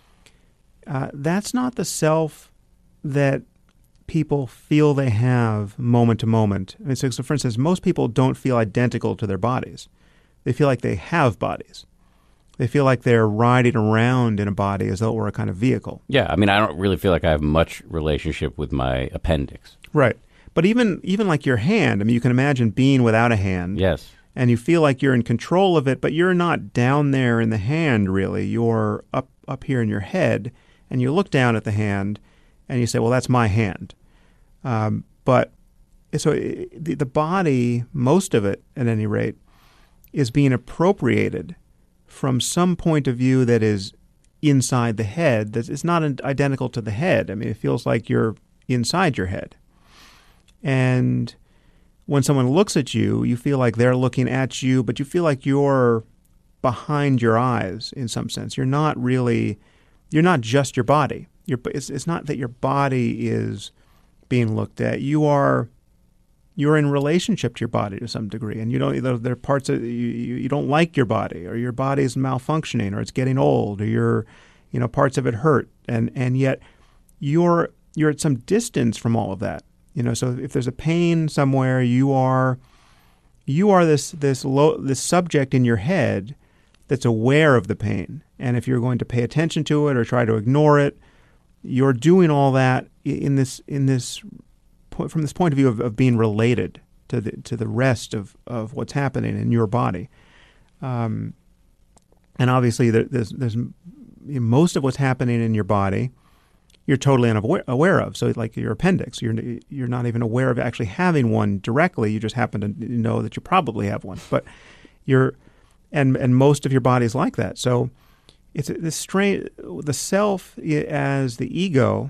That's not the self that people feel they have moment to moment. I mean, so for instance, most people don't feel identical to their bodies. They feel like they have bodies. They feel like they're riding around in a body as though it were a kind of vehicle. Yeah, I mean, I don't really feel like I have much relationship with my appendix. Right. But even like your hand, I mean, you can imagine being without a hand. Yes. And you feel like you're in control of it, but you're not down there in the hand, really. You're up here in your head, and you look down at the hand, and you say, well, that's my hand. But so the body, most of it at any rate, is being appropriated from some point of view that is inside the head, that is not identical to the head. I mean, it feels like you're inside your head. And when someone looks at you, you feel like they're looking at you, but you feel like you're behind your eyes in some sense. You're not just your body. It's not that your body is being looked at. You're in relationship to your body to some degree, and there are parts of you don't like your body, or your body is malfunctioning, or it's getting old, or parts of it hurt, and yet you're at some distance from all of that. So if there's a pain somewhere, you are this subject in your head that's aware of the pain, and if you're going to pay attention to it or try to ignore it, you're doing all that from this point of view of being related to the rest of what's happening in your body, and obviously there's most of what's happening in your body you're totally unaware of. So like your appendix, you're not even aware of actually having one directly. You just happen to know that you probably have one, but and most of your body is like that. So it's the self as the ego.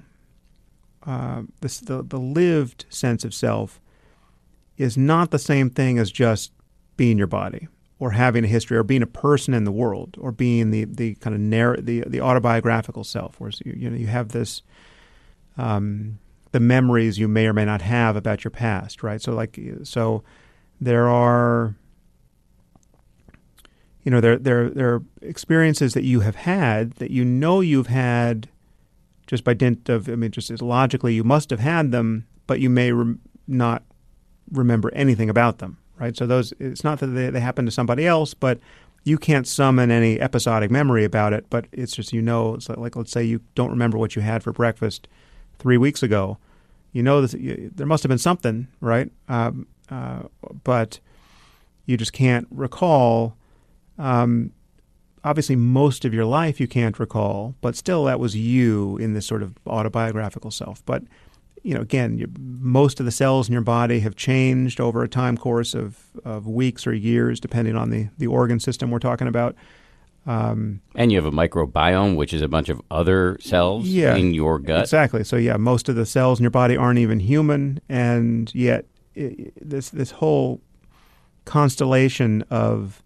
The lived sense of self is not the same thing as just being your body or having a history or being a person in the world or being the kind of the autobiographical self, where you have this the memories you may or may not have about your past, right? So there are there are experiences that you have had that you've had just by dint of, just as logically you must have had them, but you may not remember anything about them, right? So it's not that they happen to somebody else, but you can't summon any episodic memory about it, but it's just, it's like let's say you don't remember what you had for breakfast 3 weeks ago. There must have been something, right? But you just can't recall. Obviously, most of your life you can't recall, but still that was you in this sort of autobiographical self. But, again, most of the cells in your body have changed over a time course of weeks or years, depending on the organ system we're talking about. And you have a microbiome, which is a bunch of other cells in your gut. Exactly. So, most of the cells in your body aren't even human, and yet this whole constellation of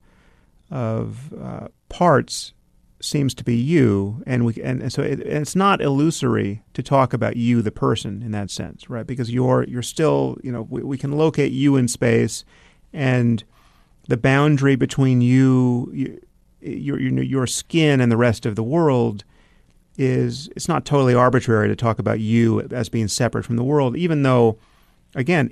parts seems to be you, and so it's not illusory to talk about you, the person, in that sense, right? Because you're still, we can locate you in space, and the boundary between your skin and the rest of the world it's not totally arbitrary to talk about you as being separate from the world, even though, again,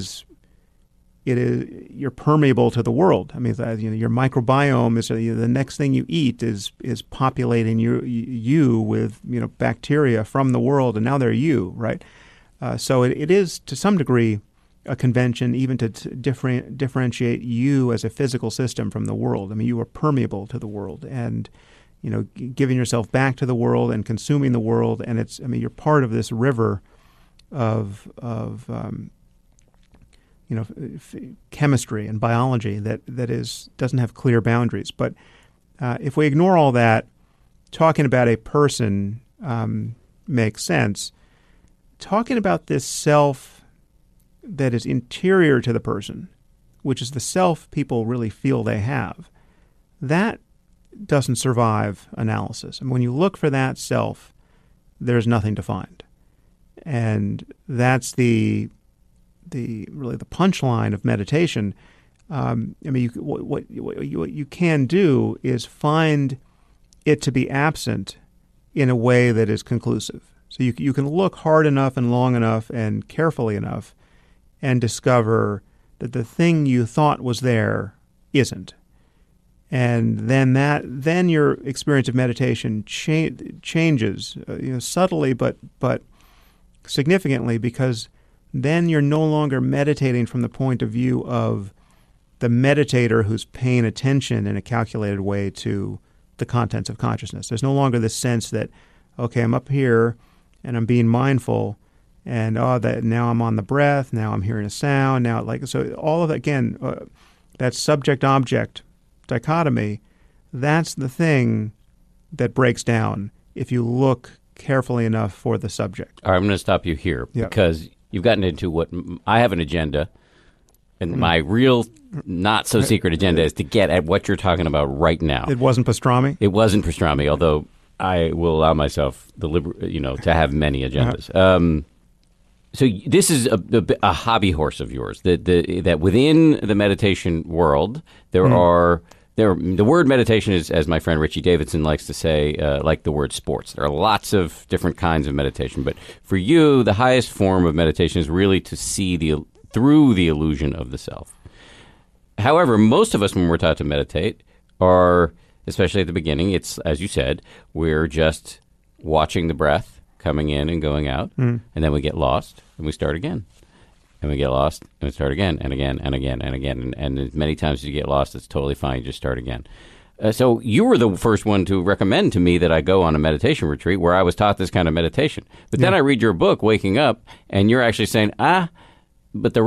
you're permeable to the world. Your microbiome is the next thing you eat is populating you with bacteria from the world, and now they're you, right? So it is to some degree a convention even to differentiate you as a physical system from the world. You are permeable to the world, and giving yourself back to the world and consuming the world, and you're part of this river of chemistry and biology that doesn't have clear boundaries. But if we ignore all that, talking about a person makes sense. Talking about this self that is interior to the person, which is the self people really feel they have, that doesn't survive analysis. And when you look for that self, there's nothing to find. And that's really the punchline of meditation. What you can do is find it to be absent in a way that is conclusive. So you can look hard enough and long enough and carefully enough and discover that the thing you thought was there isn't. And then your experience of meditation changes, subtly but significantly, because then you're no longer meditating from the point of view of the meditator who's paying attention in a calculated way to the contents of consciousness. There's no longer this sense that, okay, I'm up here and I'm being mindful, and that now I'm on the breath, now I'm hearing a sound, so all of that, again, that subject-object dichotomy, that's the thing that breaks down if you look carefully enough for the subject. All right, I'm going to stop you here because you've gotten into what I have an agenda, and my real not-so-secret agenda is to get at what you're talking about right now. It wasn't pastrami? It wasn't pastrami, although I will allow myself to have many agendas. So this is a hobby horse of yours, that within the meditation world, there are the word meditation is, as my friend Richie Davidson likes to say, like the word sports. There are lots of different kinds of meditation, but for you, the highest form of meditation is really to see through the illusion of the self. However, most of us, when we're taught to meditate, are, especially at the beginning, it's, as you said, we're just watching the breath coming in and going out, and then we get lost, and we start again. And we get lost, and we start again, and again, and again, and again. And as many times as you get lost, it's totally fine. You just start again. So you were the first one to recommend to me that I go on a meditation retreat where I was taught this kind of meditation. But then I read your book, Waking Up, and you're actually saying, but the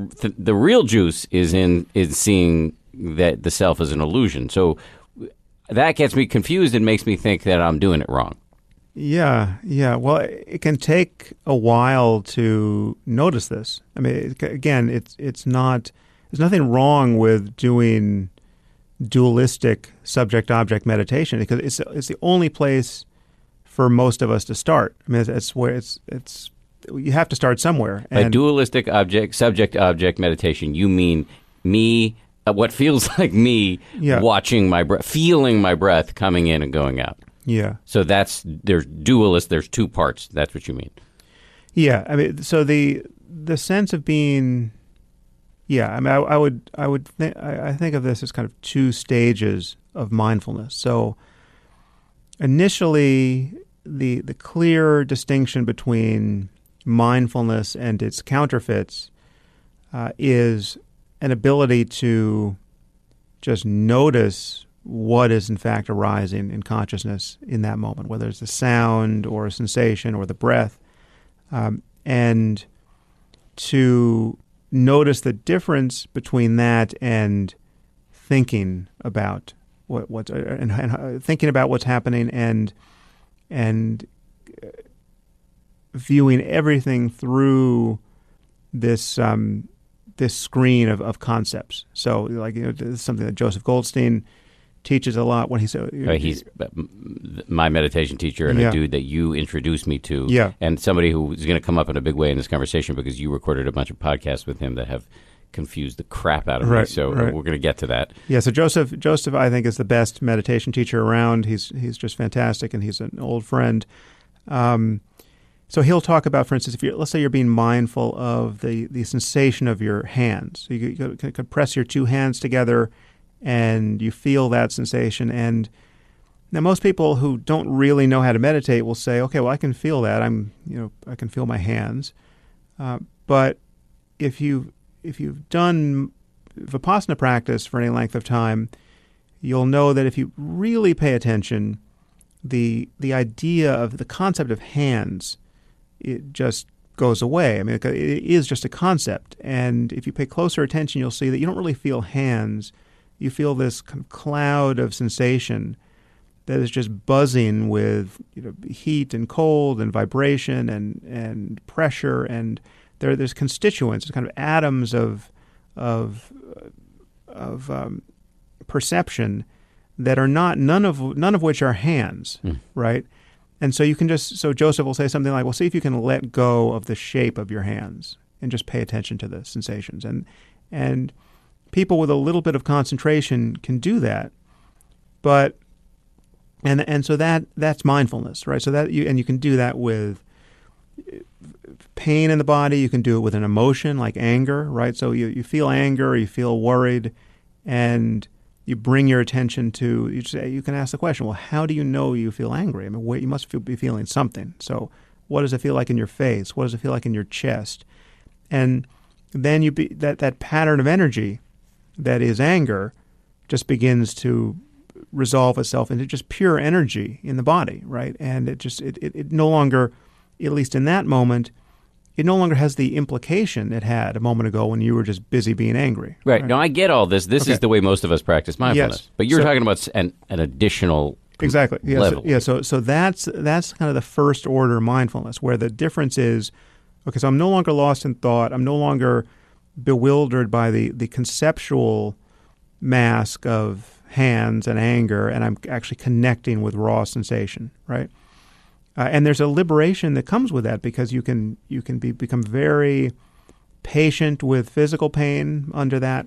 real juice is in seeing that the self is an illusion. So that gets me confused and makes me think that I'm doing it wrong. Yeah. Well, it can take a while to notice this. Again, it's not. There's nothing wrong with doing dualistic subject-object meditation because it's the only place for most of us to start. That's where it's. You have to start somewhere. By dualistic subject-object meditation, you mean me what feels like me watching my breath, feeling my breath coming in and going out. Yeah. So there's dualist. There's two parts. That's what you mean. Yeah. I mean, so the sense of being, yeah. I mean, I think of this as kind of two stages of mindfulness. So initially, the clear distinction between mindfulness and its counterfeits is an ability to just notice what is in fact arising in consciousness in that moment, whether it's a sound or a sensation or the breath, and to notice the difference between that and thinking about what's thinking about what's happening and viewing everything through this this screen of concepts. So, like, this is something that Joseph Goldstein teaches a lot when he's my meditation teacher and a dude that you introduced me to, and somebody who is going to come up in a big way in this conversation because you recorded a bunch of podcasts with him that have confused the crap out of me. So we're going to get to that. Yeah. So Joseph, I think, is the best meditation teacher around. He's just fantastic, and he's an old friend. So he'll talk about, for instance, let's say you're being mindful of the sensation of your hands. So you could press your two hands together, and you feel that sensation. And now most people who don't really know how to meditate will say, "Okay, well, I can feel that. I can feel my hands." But if you've done Vipassana practice for any length of time, you'll know that if you really pay attention, the idea of the concept of hands, it just goes away. I mean, it is just a concept. And if you pay closer attention, you'll see that you don't really feel hands. You feel this kind of cloud of sensation that is just buzzing with heat and cold and vibration and pressure, and there's constituents, kind of atoms of perception that are none of which are hands, right? And so so Joseph will say something like, well, see if you can let go of the shape of your hands and just pay attention to the sensations. And people with a little bit of concentration can do that. But and so that's mindfulness, right? So that you can do that with pain in the body. You can do it with an emotion like anger, right? So you feel anger, or you feel worried, and you bring your attention to, you can ask the question, well, how do you know you feel angry? I mean, you must be feeling something. So what does it feel like in your face? What does it feel like in your chest? And then that pattern of energy that is anger just begins to resolve itself into just pure energy in the body, right? And it no longer, at least in that moment, it no longer has the implication it had a moment ago when you were just busy being angry. Right. Now, I get all this. This is the way most of us practice mindfulness. Yes. But you're talking about an additional level. Yeah. So that's kind of the first order mindfulness, where the difference is, okay, so I'm no longer lost in thought. I'm no longer bewildered by the conceptual mask of hands and anger, and I'm actually connecting with raw sensation, right? And there's a liberation that comes with that, because you can become very patient with physical pain under that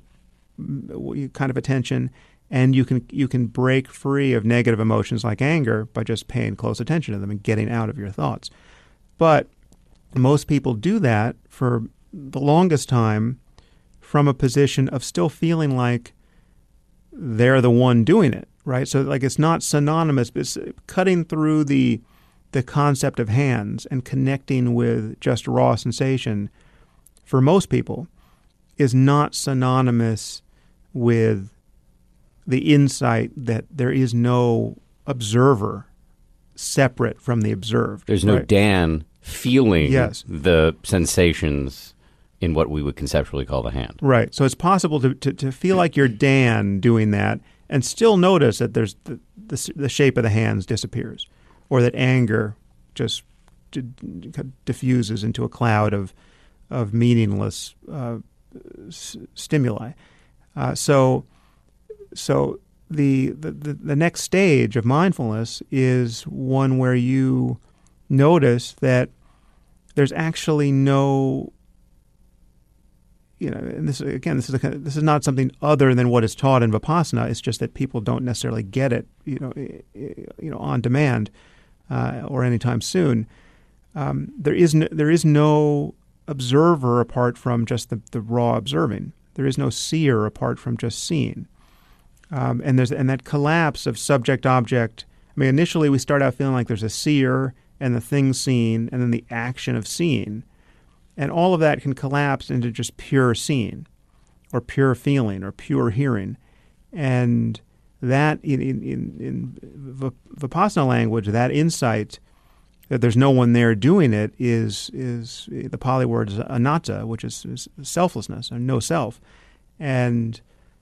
kind of attention, and you can break free of negative emotions like anger by just paying close attention to them and getting out of your thoughts. But most people do that for the longest time from a position of still feeling like they're the one doing it, right? So like it's not synonymous. It's cutting through the concept of hands and connecting with just raw sensation for most people is not synonymous with the insight that there is no observer separate from the observed. There's no Dan feeling the sensations in what we would conceptually call the hand. Right. So it's possible to feel like you're Dan doing that and still notice that there's the shape of the hands disappears, or that anger just diffuses into a cloud of meaningless stimuli. So the next stage of mindfulness is one where you notice that there's actually no and this is not something other than what is taught in Vipassana. It's just that people don't necessarily get it, on demand or anytime soon. There is no observer apart from just the raw observing. There is no seer apart from just seeing. And that collapse of subject-object. I mean, initially we start out feeling like there's a seer and the thing seen, and then the action of seeing. And all of that can collapse into just pure seeing or pure feeling or pure hearing. And that, in Vipassana language, that insight that there's no one there doing it is the Pali word is anatta, which is selflessness or no self. And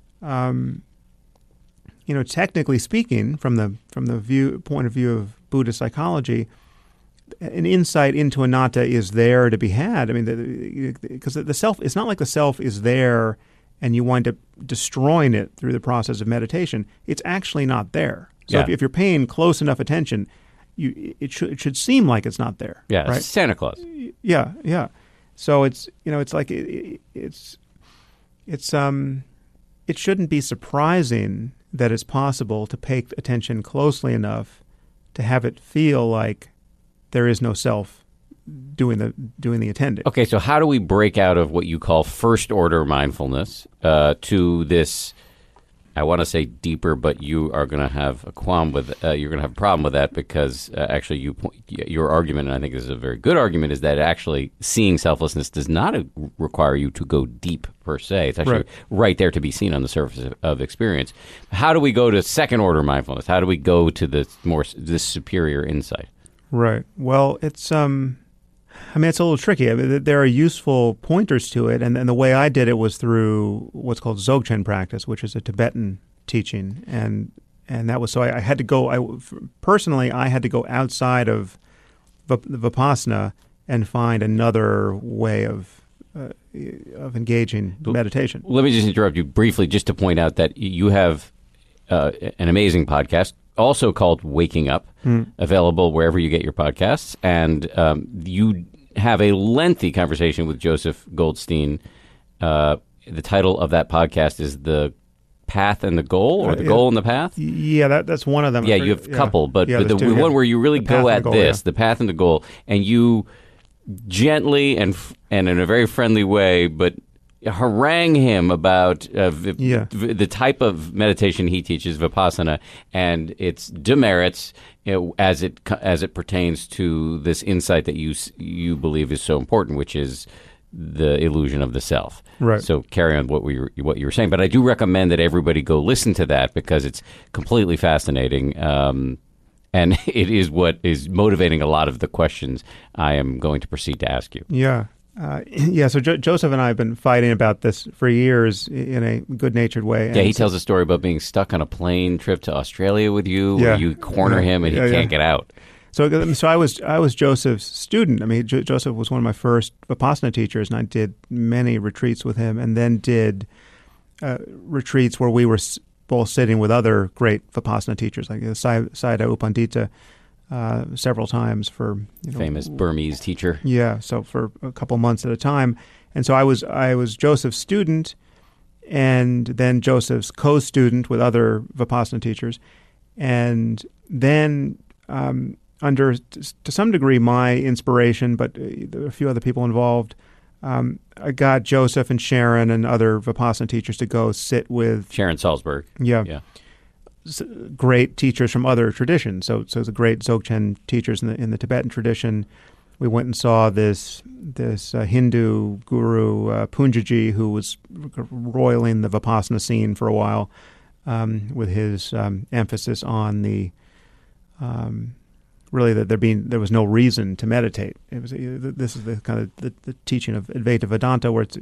technically speaking, from the point of view of Buddhist psychology, an insight into anatta is there to be had. I mean, because the self, it's not like the self is there and you wind up destroying it through the process of meditation. It's actually not there. So if you're paying close enough attention, it should seem like it's not there. Yeah, right? It's Santa Claus. Yeah. So it's like it shouldn't be surprising that it's possible to pay attention closely enough to have it feel like there is no self doing the attending. Okay, so how do we break out of what you call first order mindfulness to this? I want to say deeper, but you are going to have a qualm with. You're going to have a problem with that because actually, your argument, and I think this is a very good argument, is that actually seeing selflessness does not require you to go deep per se. It's actually right there to be seen on the surface of experience. How do we go to second order mindfulness? How do we go to this superior insight? Right. Well, it's it's a little tricky. I mean, there are useful pointers to it, and the way I did it was through what's called Dzogchen practice, which is a Tibetan teaching, and that was so I had to go. Personally, I had to go outside of the Vipassana and find another way of engaging meditation. Let me just interrupt you briefly, just to point out that you have an amazing podcast, also called Waking Up, available wherever you get your podcasts. And you have a lengthy conversation with Joseph Goldstein. The title of that podcast is The Path and the Goal, or The Goal and the Path? Yeah, that's one of them. Yeah, you have a couple, but the one where you really go at this, The Path and the Goal, and you gently and in a very friendly way, but harangue him about the type of meditation he teaches, Vipassana, and its demerits as it pertains to this insight that you believe is so important, which is the illusion of the self. Right. So carry on what you were saying, but I do recommend that everybody go listen to that because it's completely fascinating. And it is what is motivating a lot of the questions I am going to proceed to ask you. Yeah. So Joseph and I have been fighting about this for years in a good-natured way. Yeah, he tells a story about being stuck on a plane trip to Australia with you, where you corner him and he can't get out. So I was Joseph's student. I mean, Joseph was one of my first Vipassana teachers, and I did many retreats with him, and then did retreats where we were both sitting with other great Vipassana teachers, like Sayadaw U Pandita, several times for famous Burmese teacher. Yeah, so for a couple months at a time, and so I was Joseph's student, and then Joseph's co-student with other Vipassana teachers, and then under to some degree my inspiration, but there were a few other people involved. I got Joseph and Sharon and other Vipassana teachers to go sit with Sharon Salzberg. Yeah. Great teachers from other traditions. So the great Dzogchen teachers in the Tibetan tradition. We went and saw this Hindu guru Punjaji, who was roiling the Vipassana scene for a while, with his emphasis on the really that there was no reason to meditate. This is the kind of the teaching of Advaita Vedanta, where it's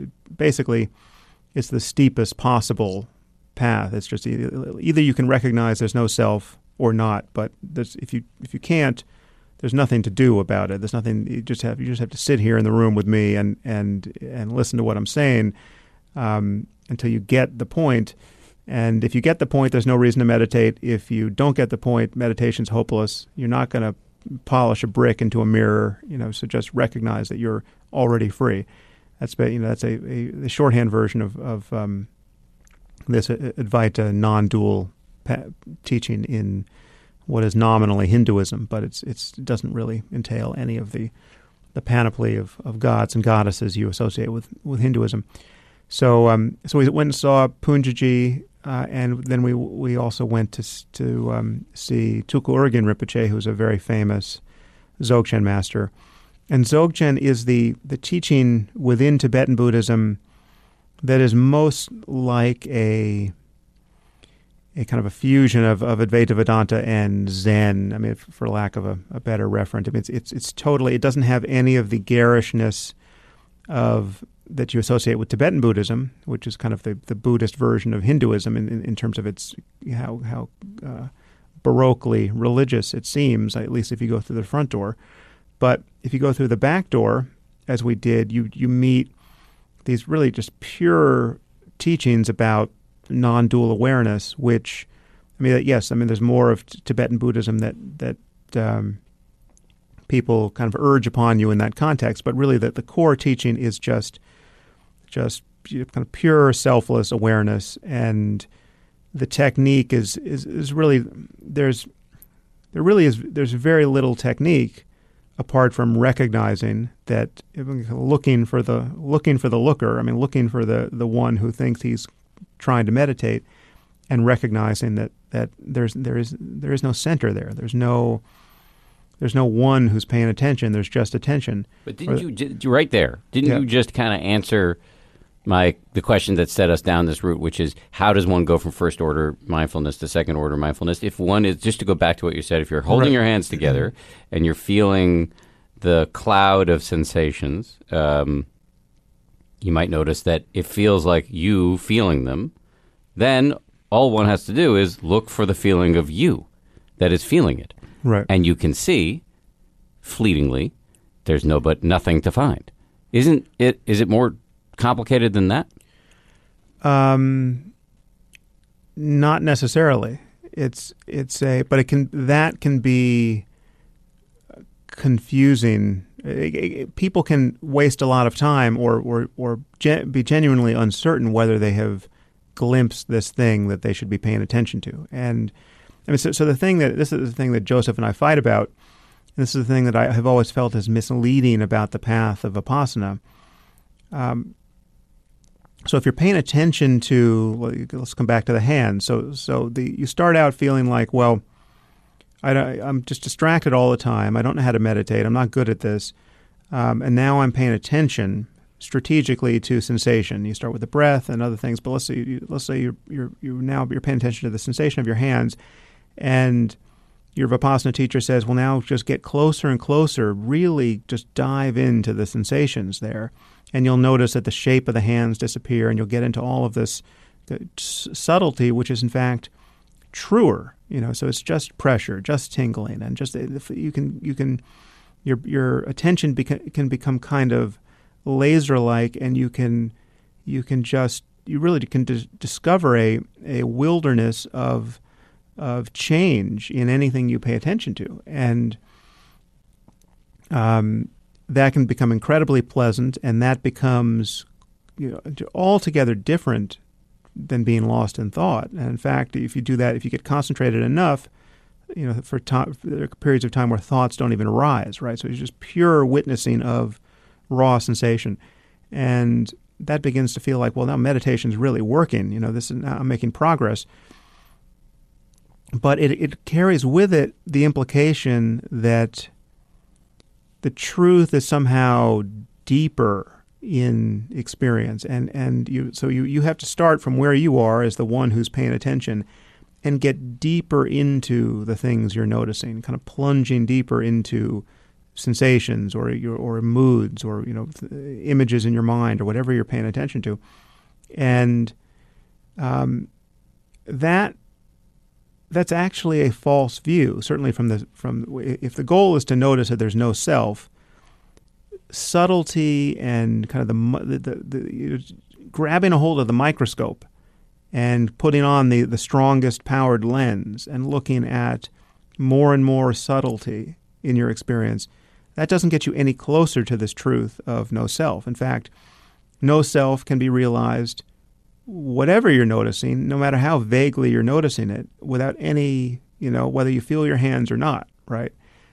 the steepest possible path. It's just either you can recognize there's no self or not, but if you can't, there's nothing to do about it. There's nothing. You just have to sit here in the room with me and listen to what I'm saying until you get the point. And if you get the point, there's no reason to meditate. If you don't get the point, meditation's hopeless. You're not going to polish a brick into a mirror, so just recognize that you're already free. That's that's a shorthand version of this Advaita non-dual teaching in what is nominally Hinduism, but it doesn't really entail any of the panoply of gods and goddesses you associate with Hinduism. So we went and saw Punjaji, and then we also went to see Tulku Urgyen Rinpoche, who's a very famous Dzogchen master. And Dzogchen is the teaching within Tibetan Buddhism that is most like a kind of a fusion of Advaita Vedanta and Zen. I mean, for lack of a better reference, I mean, it's totally. It doesn't have any of the garishness that you associate with Tibetan Buddhism, which is kind of the Buddhist version of Hinduism in terms of its how baroquely religious it seems, at least if you go through the front door. But if you go through the back door, as we did, you meet these really just pure teachings about non-dual awareness, which, I mean, yes, I mean, there's more of Tibetan Buddhism that people kind of urge upon you in that context, but really the core teaching is just kind of pure selfless awareness, and the technique is really there's very little technique apart from recognizing that, looking for the looker. I mean, looking for the one who thinks he's trying to meditate, and recognizing that there is no center there. There's no one who's paying attention. There's just attention. But didn't you right there? Didn't you just kind of answer the question that set us down this route, which is how does one go from first order mindfulness to second order mindfulness? If one is, just to go back to what you said, if you're holding your hands together and you're feeling the cloud of sensations, you might notice that it feels like you feeling them. Then all one has to do is look for the feeling of you that is feeling it. Right. And you can see fleetingly there's nothing to find. Is it more complicated than that? Not necessarily. But that can be confusing. People can waste a lot of time or be genuinely uncertain whether they have glimpsed this thing that they should be paying attention to. And I mean, so this is the thing that Joseph and I fight about. And this is the thing that I have always felt is misleading about the path of Vipassana. So if you're paying attention to, let's come back to the hand. So you start out feeling like, well, I'm just distracted all the time. I don't know how to meditate. I'm not good at this. And now I'm paying attention strategically to sensation. You start with the breath and other things, but let's say you're paying attention to the sensation of your hands, and your Vipassana teacher says, well, now just get closer and closer, really just dive into the sensations there. And you'll notice that the shape of the hands disappear, and you'll get into all of this subtlety, which is in fact truer. So it's just pressure, just tingling, and just your attention can become kind of laser-like, and you really can discover a wilderness of change in anything you pay attention to, and that can become incredibly pleasant, and that becomes altogether different than being lost in thought. And in fact, if you do that, if you get concentrated enough, there are periods of time where thoughts don't even arise, right? So it's just pure witnessing of raw sensation, and that begins to feel like, well, now meditation's really working. I'm making progress. But it carries with it the implication that the truth is somehow deeper in experience, and you have to start from where you are as the one who's paying attention, and get deeper into the things you're noticing, kind of plunging deeper into sensations or moods or images in your mind or whatever you're paying attention to, and that's actually a false view. Certainly, if the goal is to notice that there's no self, subtlety and kind of the grabbing a hold of the microscope and putting on the strongest powered lens and looking at more and more subtlety in your experience, that doesn't get you any closer to this truth of no self. In fact, no self can be realized, whatever you're noticing, no matter how vaguely you're noticing it, without any, whether you feel your hands or not, right?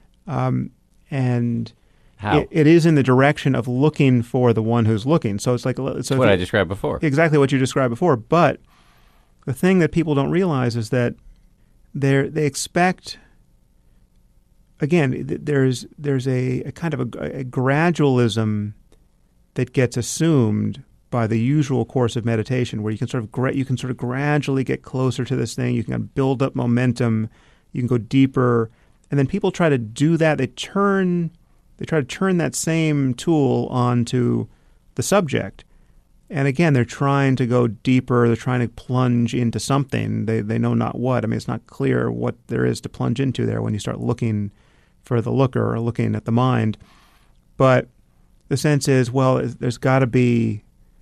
And how? It is in the direction of looking for the one who's looking. So it's like what I described before. Exactly what you described before. But the thing that people don't realize is that they expect. Again, there's a kind of a gradualism that gets assumed by the usual course of meditation, where you can sort of gradually get closer to this thing. You can kind of build up momentum. You can go deeper, and then people try to do that. They try to turn that same tool onto the subject, and again, they're trying to go deeper. They're trying to plunge into something. They know not what. I mean, it's not clear what there is to plunge into there when you start looking for the looker or looking at the mind. But the sense is, well, there's got to be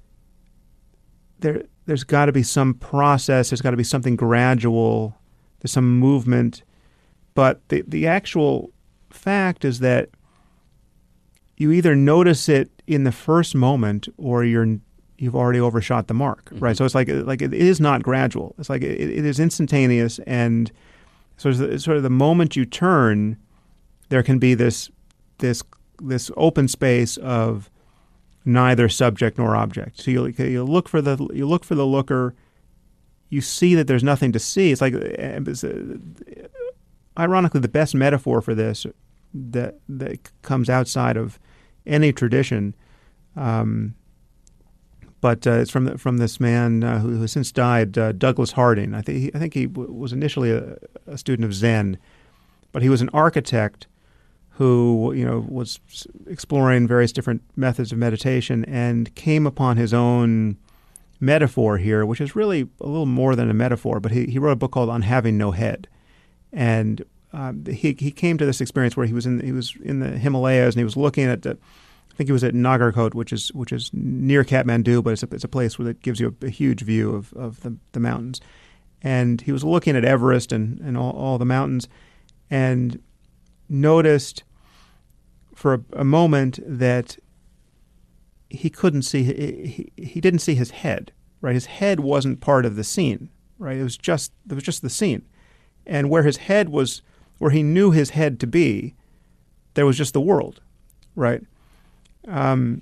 some process. There's got to be something gradual. There's some movement. But the actual fact is that you either notice it in the first moment or you've already overshot the mark, right? So it's like it is not gradual. It's like it is instantaneous, and sort of the moment you turn, there can be this open space of neither subject nor object. So you look for the looker. You see that there's nothing to see. It's like, ironically, the best metaphor for this that comes outside of any tradition, but it's from this man who has since died, Douglas Harding. I think he was initially a student of Zen, but he was an architect who was exploring various different methods of meditation and came upon his own metaphor here, which is really a little more than a metaphor. But he wrote a book called On Having No Head, and he came to this experience where he was in the Himalayas, and he was looking at I think he was at Nagarkot, which is near Kathmandu, but it's a place where it gives you a huge view of the mountains. And he was looking at Everest and all the mountains, and noticed for a moment that he couldn't see. He didn't see his head. Right, his head wasn't part of the scene. Right, it was just the scene, and where his head was, where he knew his head to be, there was just the world. Right, and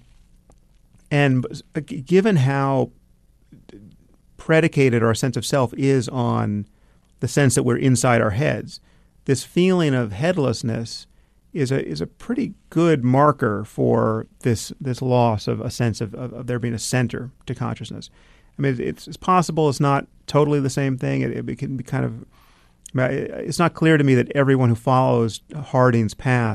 given how predicated our sense of self is on the sense that we're inside our heads, this feeling of headlessness is a pretty good marker for this loss of a sense of there being a center to consciousness. I mean, it's possible it's not totally the same thing. It can be kind of. It's not clear to me that everyone who follows Harding's path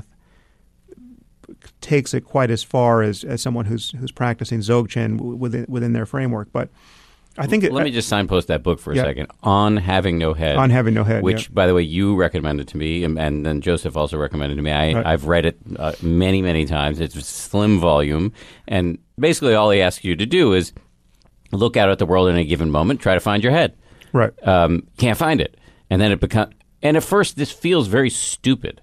takes it quite as far as someone who's practicing Dzogchen within their framework, but. I think Let me just signpost that book for a second. On Having No Head. On Having No Head, which, by the way, you recommended to me, and then Joseph also recommended to me. I've read it many, many times. It's a slim volume, and basically all he asks you to do is look out at the world in a given moment, try to find your head. Right. Can't find it. And then and at first this feels very stupid.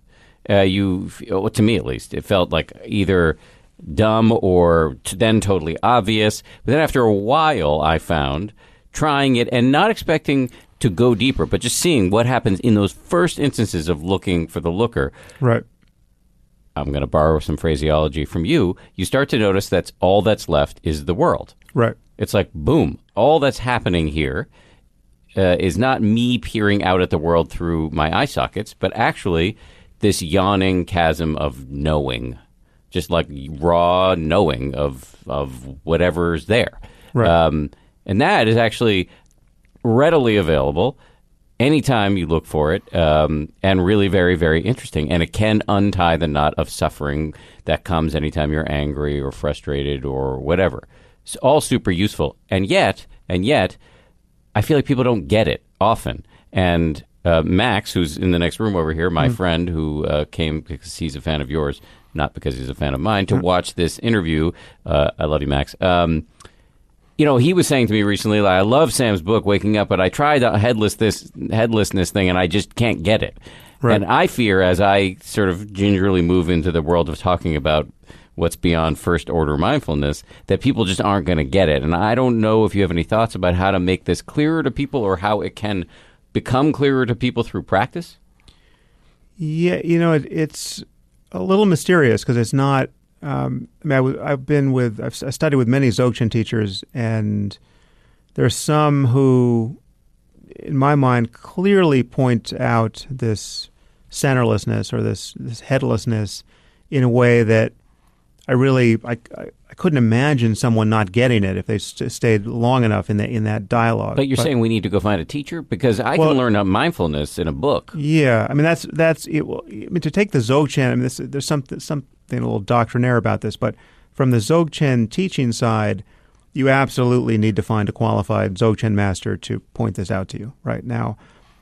To me at least, it felt like either dumb or then totally obvious. But then after a while, I found trying it and not expecting to go deeper, but just seeing what happens in those first instances of looking for the looker. Right. I'm going to borrow some phraseology from you. You start to notice that all that's left is the world. Right. It's like, boom, all that's happening here is not me peering out at the world through my eye sockets, but actually this yawning chasm of knowing. Just like raw knowing of whatever's there. Right. And that is actually readily available anytime you look for it, and really very, very interesting. And it can untie the knot of suffering that comes anytime you're angry or frustrated or whatever. It's all super useful. And yet, I feel like people don't get it often. And Max, who's in the next room over here, my friend who came because he's a fan of yours, not because he's a fan of mine, to watch this interview. I love you, Max. He was saying to me recently, I love Sam's book, Waking Up, but I tried the headlessness thing, and I just can't get it. Right. And I fear, as I sort of gingerly move into the world of talking about what's beyond first order mindfulness, that people just aren't going to get it. And I don't know if you have any thoughts about how to make this clearer to people or how it can become clearer to people through practice. Yeah, it's a little mysterious because it's not. I studied with many Dzogchen teachers, and there are some who, in my mind, clearly point out this centerlessness or this headlessness in a way that I couldn't imagine someone not getting it if they stayed long enough in that dialogue. But you're saying we need to go find a teacher? Because I can learn mindfulness in a book. Yeah, I mean that's it. I mean, to take the Dzogchen, I mean there's something a little doctrinaire about this, but from the Dzogchen teaching side, you absolutely need to find a qualified Dzogchen master to point this out to you. Right now,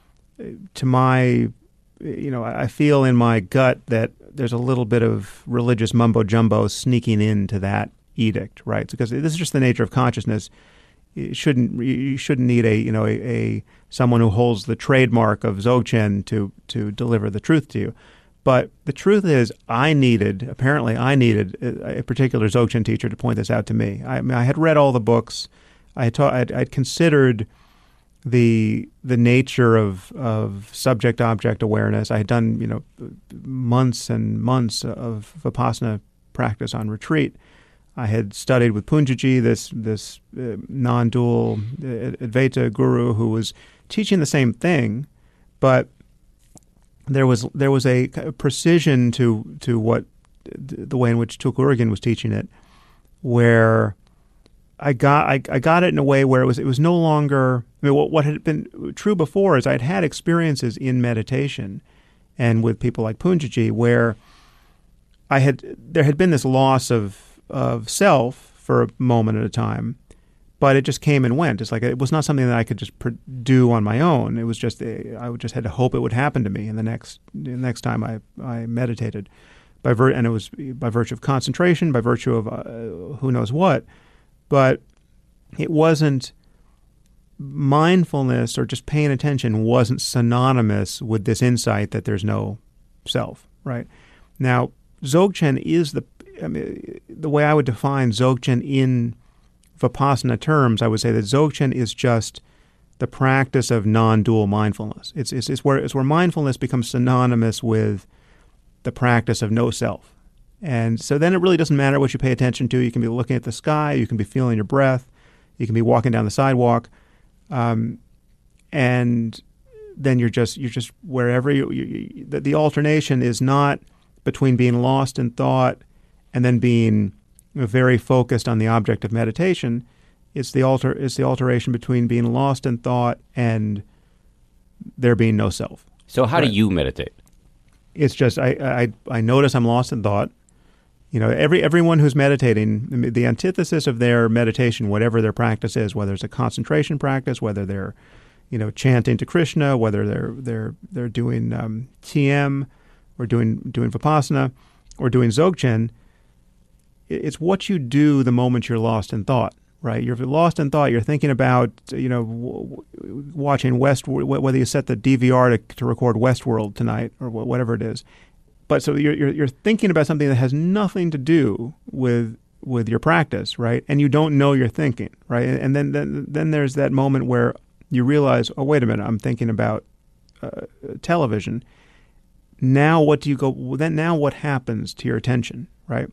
I feel in my gut that there's a little bit of religious mumbo jumbo sneaking into that edict, right? Because this is just the nature of consciousness. You shouldn't need a someone who holds the trademark of Dzogchen to deliver the truth to you. But the truth is, I needed a particular Dzogchen teacher to point this out to me. I had read all the books. I'd considered the nature of subject-object awareness. I had done months and months of Vipassana practice on retreat. I had studied with Punjaji, this non-dual Advaita guru who was teaching the same thing, but there was a precision to what the way in which Tulku Urgyen was teaching it, where I got it in a way where it was no longer. I mean, what had been true before is I'd had experiences in meditation and with people like Punjaji where there had been this loss of self for a moment at a time, but it just came and went. It's like it was not something that I could just do on my own. It was just I just had to hope it would happen to me in the next time I meditated, and it was by virtue of concentration, by virtue of who knows what, but it wasn't. Mindfulness or just paying attention wasn't synonymous with this insight that there's no self, right? Now, Dzogchen is the way I would define Dzogchen in Vipassana terms, I would say that Dzogchen is just the practice of non-dual mindfulness. It's where mindfulness becomes synonymous with the practice of no self. And so then it really doesn't matter what you pay attention to. You can be looking at the sky, you can be feeling your breath, you can be walking down the sidewalk, and then you're just wherever the alternation is not between being lost in thought and then being very focused on the object of meditation. It's the alteration between being lost in thought and there being no self. So how do you meditate? It's just I notice I'm lost in thought. Everyone who's meditating, the antithesis of their meditation, whatever their practice is, whether it's a concentration practice, whether they're, chanting to Krishna, whether they're doing TM, or doing Vipassana, or doing Dzogchen, it's what you do the moment you're lost in thought, right? You're lost in thought. You're thinking about, watching Westworld, whether you set the DVR to record Westworld tonight or whatever it is. But so you're thinking about something that has nothing to do with your practice, right? And you don't know you're thinking, right? And then there's that moment where you realize, oh, wait a minute, I'm thinking about television. Now what happens to your attention, right?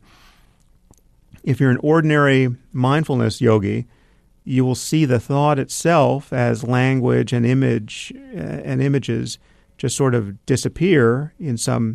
If you're an ordinary mindfulness yogi, you will see the thought itself as language and images just sort of disappear in some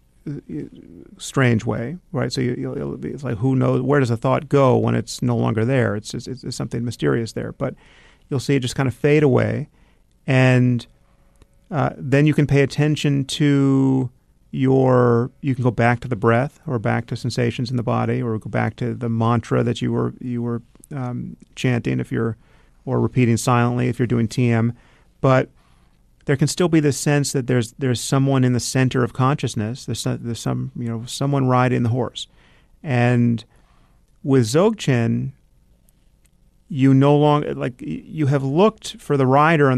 strange way, right? So it's like, who knows, where does a thought go when it's no longer there? It's something mysterious there, but you'll see it just kind of fade away, and then you can pay attention to you can go back to the breath, or back to sensations in the body, or go back to the mantra that you were chanting or repeating silently if you're doing TM. But there can still be this sense that there's someone in the center of consciousness. There's someone riding the horse, and with Dzogchen, you no longer you have looked for the rider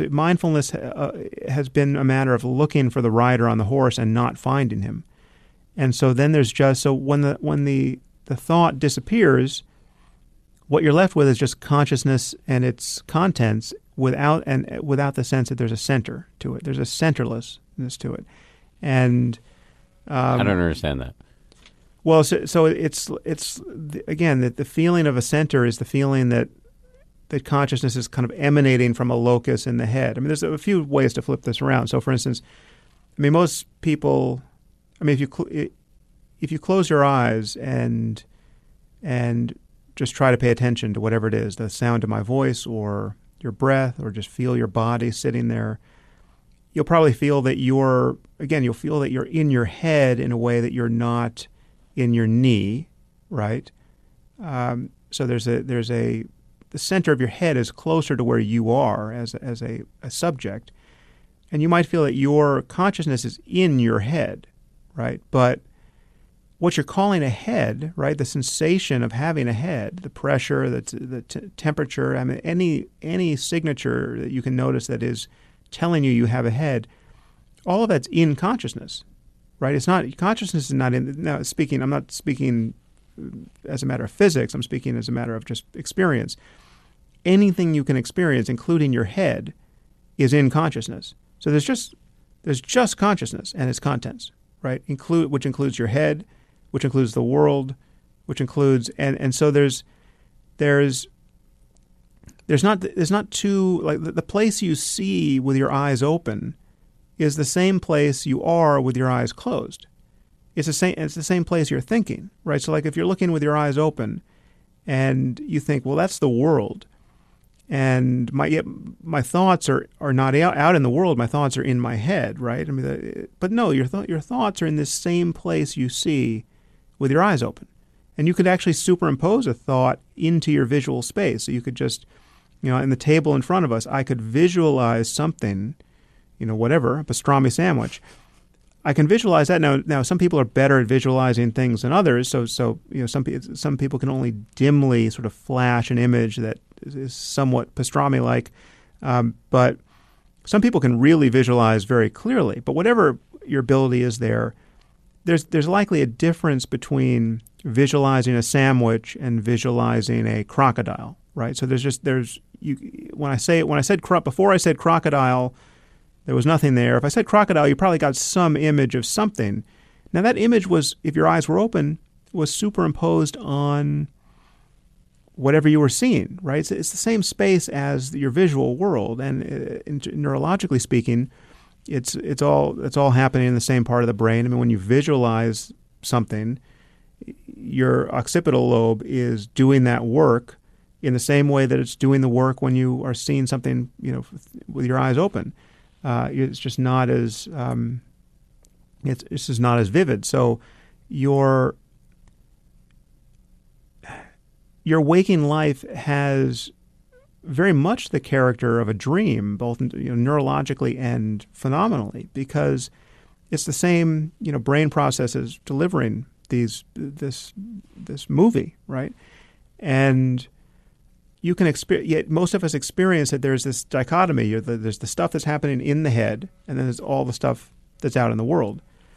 mindfulness has been a matter of looking for the rider on the horse and not finding him. And so then there's just, so when the thought disappears, what you're left with is just consciousness and its contents without the sense that there's a center to it. There's a centerlessness to it. And I don't understand that. Well, so it's again, that the feeling of a center is the feeling that consciousness is kind of emanating from a locus in the head. I mean, there's a few ways to flip this around. So, for instance, I mean, most people, I mean, if you close your eyes and just try to pay attention to whatever it is, the sound of my voice or your breath, or just feel your body sitting there, you'll probably feel that you'll feel that you're in your head in a way that you're not in your knee, right? So the center of your head is closer to where you are as a subject, and you might feel that your consciousness is in your head, right? But what you're calling a head, right? The sensation of having a head, the pressure, the temperature, I mean, any signature that you can notice that is telling you have a head, all of that's in consciousness, right? It's not, consciousness is not in, now speaking, I'm not speaking as a matter of physics, I'm speaking as a matter of just experience. Anything you can experience, including your head, is in consciousness. So there's just consciousness and its contents, right? Which includes your head, which includes the world, which includes, and so there's not two, like the place you see with your eyes open is the same place you are with your eyes closed. It's the same place you're thinking, right? So like if you're looking with your eyes open and you think, well, that's the world, and my thoughts are not out in the world, my thoughts are in my head, right? I mean, but no, your thoughts are in this same place you see with your eyes open. And you could actually superimpose a thought into your visual space. So you could just, in the table in front of us, I could visualize something, whatever, a pastrami sandwich. I can visualize that. Now some people are better at visualizing things than others. So some people can only dimly sort of flash an image that is somewhat pastrami-like. But some people can really visualize very clearly. But whatever your ability is there's likely a difference between visualizing a sandwich and visualizing a crocodile, right? So before I said crocodile, there was nothing there. If I said crocodile, you probably got some image of something. Now that image was, if your eyes were open, was superimposed on whatever you were seeing, right? It's the same space as your visual world, and neurologically speaking, it's all happening in the same part of the brain. I mean, when you visualize something, your occipital lobe is doing that work in the same way that it's doing the work when you are seeing something, with your eyes open. It's just not as it's just not as vivid. So your waking life has very much the character of a dream, both neurologically and phenomenally, because it's the same brain processes delivering this movie, right? And you can experience. Yet most of us experience that there's this dichotomy. There's the stuff that's happening in the head, and then there's all the stuff that's out in the world.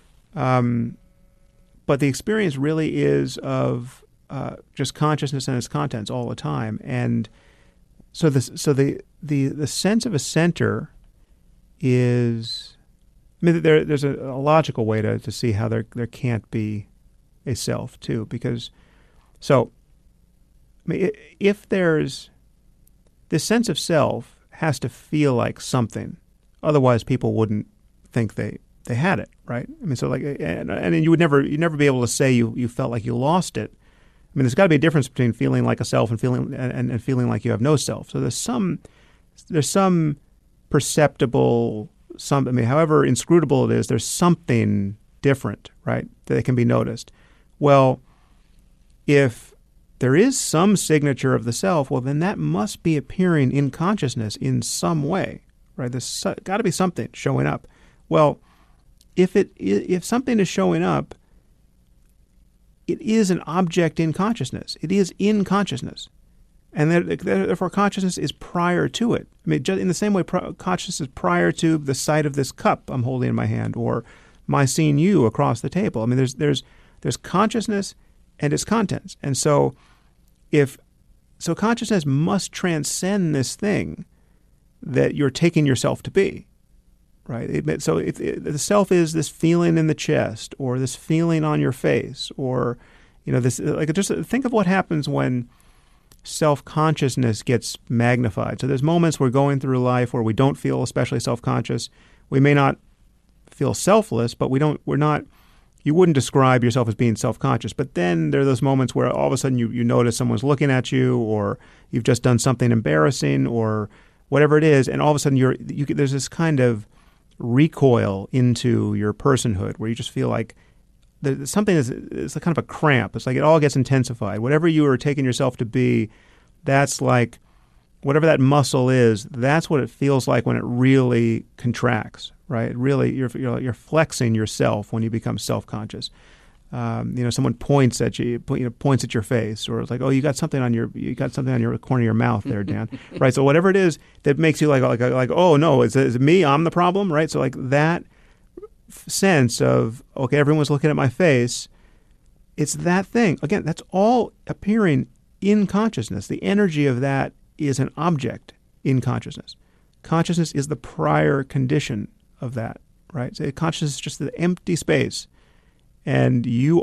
But the experience really is of just consciousness and its contents all the time, and so the sense of a center is. I mean, there's a logical way to see how there can't be a self too, because so. I mean, if there's this sense of self has to feel like something, otherwise people wouldn't think they had it, right? I mean, so like, and you would never be able to say you felt like you lost it. I mean, there's got to be a difference between feeling like a self and feeling like you have no self. So there's some perceptible I mean, however inscrutable it is, there's something different, right, that can be noticed. Well, if there is some signature of the self, well, then that must be appearing in consciousness in some way, right? There's got to be something showing up. Well, if something is showing up, it is an object in consciousness. It is in consciousness. And therefore, consciousness is prior to it. I mean, just in the same way consciousness is prior to the sight of this cup I'm holding in my hand, or my seeing you across the table. I mean, there's consciousness and its contents. And so consciousness must transcend this thing that you're taking yourself to be, right? So if the self is this feeling in the chest or this feeling on your face or, this, like, just think of what happens when self-consciousness gets magnified. So there's moments we're going through life where we don't feel especially self-conscious. We may not feel selfless, but you wouldn't describe yourself as being self-conscious. But then there are those moments where all of a sudden you notice someone's looking at you, or you've just done something embarrassing, or whatever it is, and all of a sudden there's this kind of recoil into your personhood where you just feel like something is kind of a cramp. It's like it all gets intensified. Whatever you are taking yourself to be, that's like whatever that muscle is. That's what it feels like when it really contracts. Right? Really, you're flexing yourself when you become self-conscious. Someone points at you, points at your face, or it's like, oh, you got something on your corner of your mouth there, Dan. Right? So whatever it is that makes you like, oh no, is it me? I'm the problem, right? So like that sense of, okay, everyone's looking at my face. It's that thing. Again, that's all appearing in consciousness. The energy of that is an object in consciousness. Consciousness is the prior condition of that, right? So consciousness is just the empty space, and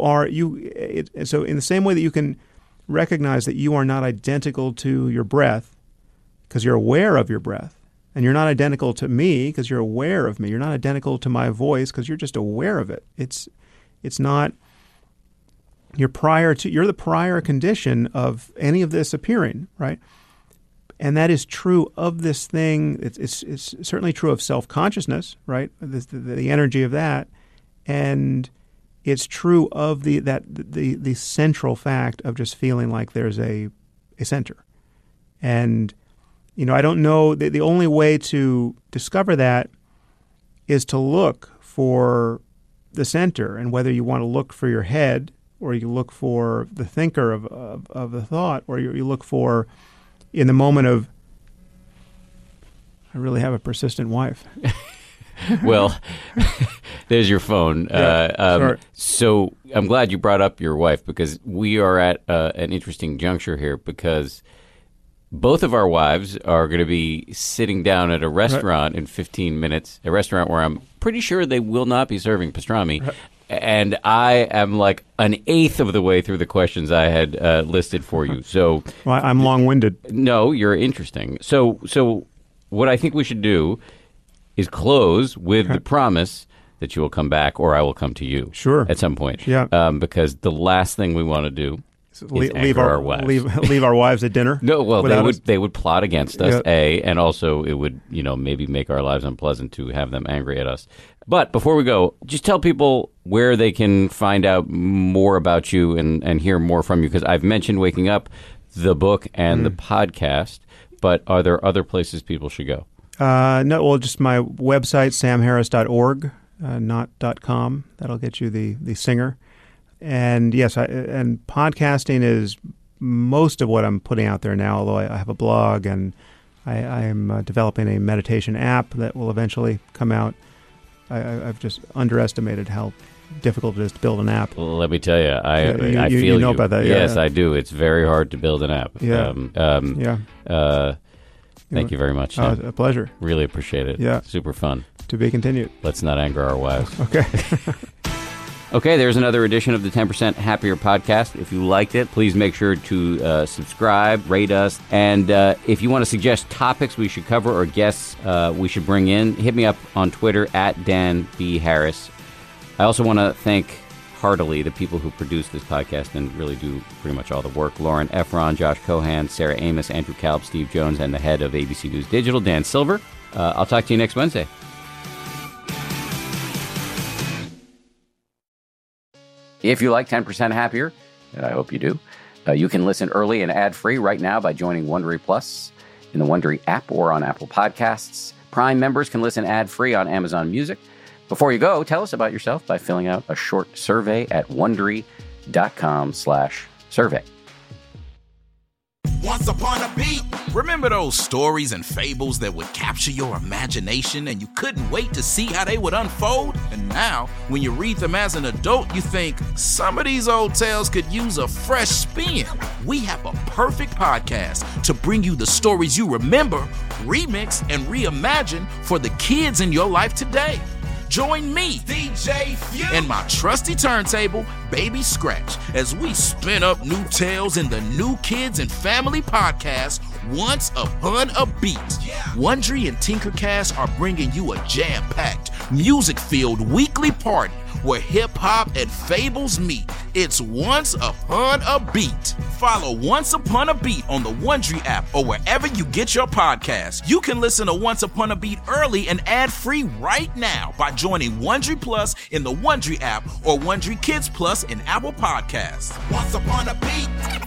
so in the same way that you can recognize that you are not identical to your breath because you're aware of your breath, and you're not identical to me because you're aware of me. You're not identical to my voice because you're just aware of it. It's not you're the prior condition of any of this appearing, right? And that is true of this thing. It's certainly true of self-consciousness, right? The energy of that, and it's true of the central fact of just feeling like there's a center. And I don't know. The only way to discover that is to look for the center, and whether you want to look for your head, or you look for the thinker of the thought, or you look for, in the moment of, I really have a persistent wife. Well, there's your phone. Sure. So I'm glad you brought up your wife, because we are at an interesting juncture here, because both of our wives are going to be sitting down at a restaurant in 15 minutes, a restaurant where I'm pretty sure they will not be serving pastrami. Right. And I am like an eighth of the way through the questions I had listed for you. So, well, I'm long-winded. No, you're interesting. So what I think we should do is close with the promise that you will come back, or I will come to you. Sure. At some point. Yeah. Because the last thing we want to do is leave our wives. Leave our wives at dinner. No, well, they would plot against us, and also it would, maybe make our lives unpleasant to have them angry at us. But before we go, just tell people where they can find out more about you and hear more from you, because I've mentioned Waking Up, the book, and the podcast, but are there other places people should go? No, well, just my website, samharris.org, not .com. That'll get you the singer. And yes, and podcasting is most of what I'm putting out there now, although I have a blog, and I am developing a meditation app that will eventually come out. I've just underestimated how difficult it is to build an app. Well, let me tell you, I feel you know about that. Yes, I do. It's very hard to build an app. Thank you very much, Sam. A pleasure. Really appreciate it. Yeah. Super fun. To be continued. Let's not anger our wives. Okay. Okay, there's another edition of the 10% Happier podcast. If you liked it, please make sure to subscribe, rate us, and if you want to suggest topics we should cover or guests we should bring in, hit me up on Twitter at Dan B. Harris. I also want to thank heartily the people who produce this podcast and really do pretty much all the work: Lauren Efron, Josh Cohan, Sarah Amos, Andrew Kalb, Steve Jones, and the head of ABC News Digital, Dan Silver. I'll talk to you next Wednesday. If you like 10% Happier, and I hope you do, you can listen early and ad-free right now by joining Wondery Plus in the Wondery app or on Apple Podcasts. Prime members can listen ad-free on Amazon Music. Before you go, tell us about yourself by filling out a short survey at Wondery.com/survey. Once upon a beat. Remember those stories and fables that would capture your imagination and you couldn't wait to see how they would unfold? And now, when you read them as an adult, you think, some of these old tales could use a fresh spin. We have a perfect podcast to bring you the stories you remember, remix, and reimagine for the kids in your life today. Join me, DJ Few, and my trusty turntable, Baby Scratch, as we spin up new tales in the New Kids and Family podcast, Once Upon a Beat. Wondery and Tinkercast are bringing you a jam-packed, music-filled weekly party where hip-hop and fables meet. It's Once Upon a Beat. Follow Once Upon a Beat on the Wondery app or wherever you get your podcasts. You can listen to Once Upon a Beat early and ad-free right now by joining Wondery Plus in the Wondery app or Wondery Kids Plus in Apple Podcasts. Once Upon a Beat.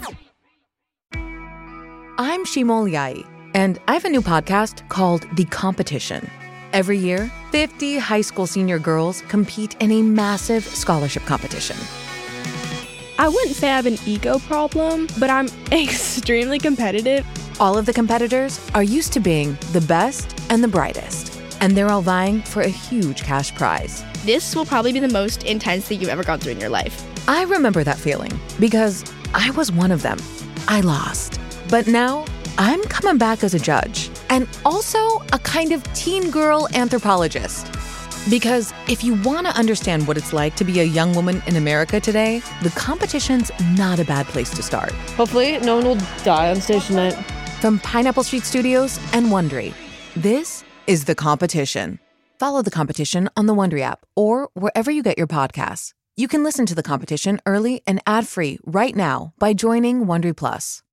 I'm Shimol Yai, and I have a new podcast called The Competition. Every year, 50 high school senior girls compete in a massive scholarship competition. I wouldn't say I have an ego problem, but I'm extremely competitive. All of the competitors are used to being the best and the brightest, and they're all vying for a huge cash prize. This will probably be the most intense thing you've ever gone through in your life. I remember that feeling because I was one of them. I lost. But now I'm coming back as a judge and also a kind of teen girl anthropologist. Because if you want to understand what it's like to be a young woman in America today, The Competition's not a bad place to start. Hopefully, no one will die on stage tonight. From Pineapple Street Studios and Wondery, this is The Competition. Follow The Competition on the Wondery app or wherever you get your podcasts. You can listen to The Competition early and ad-free right now by joining Wondery Plus.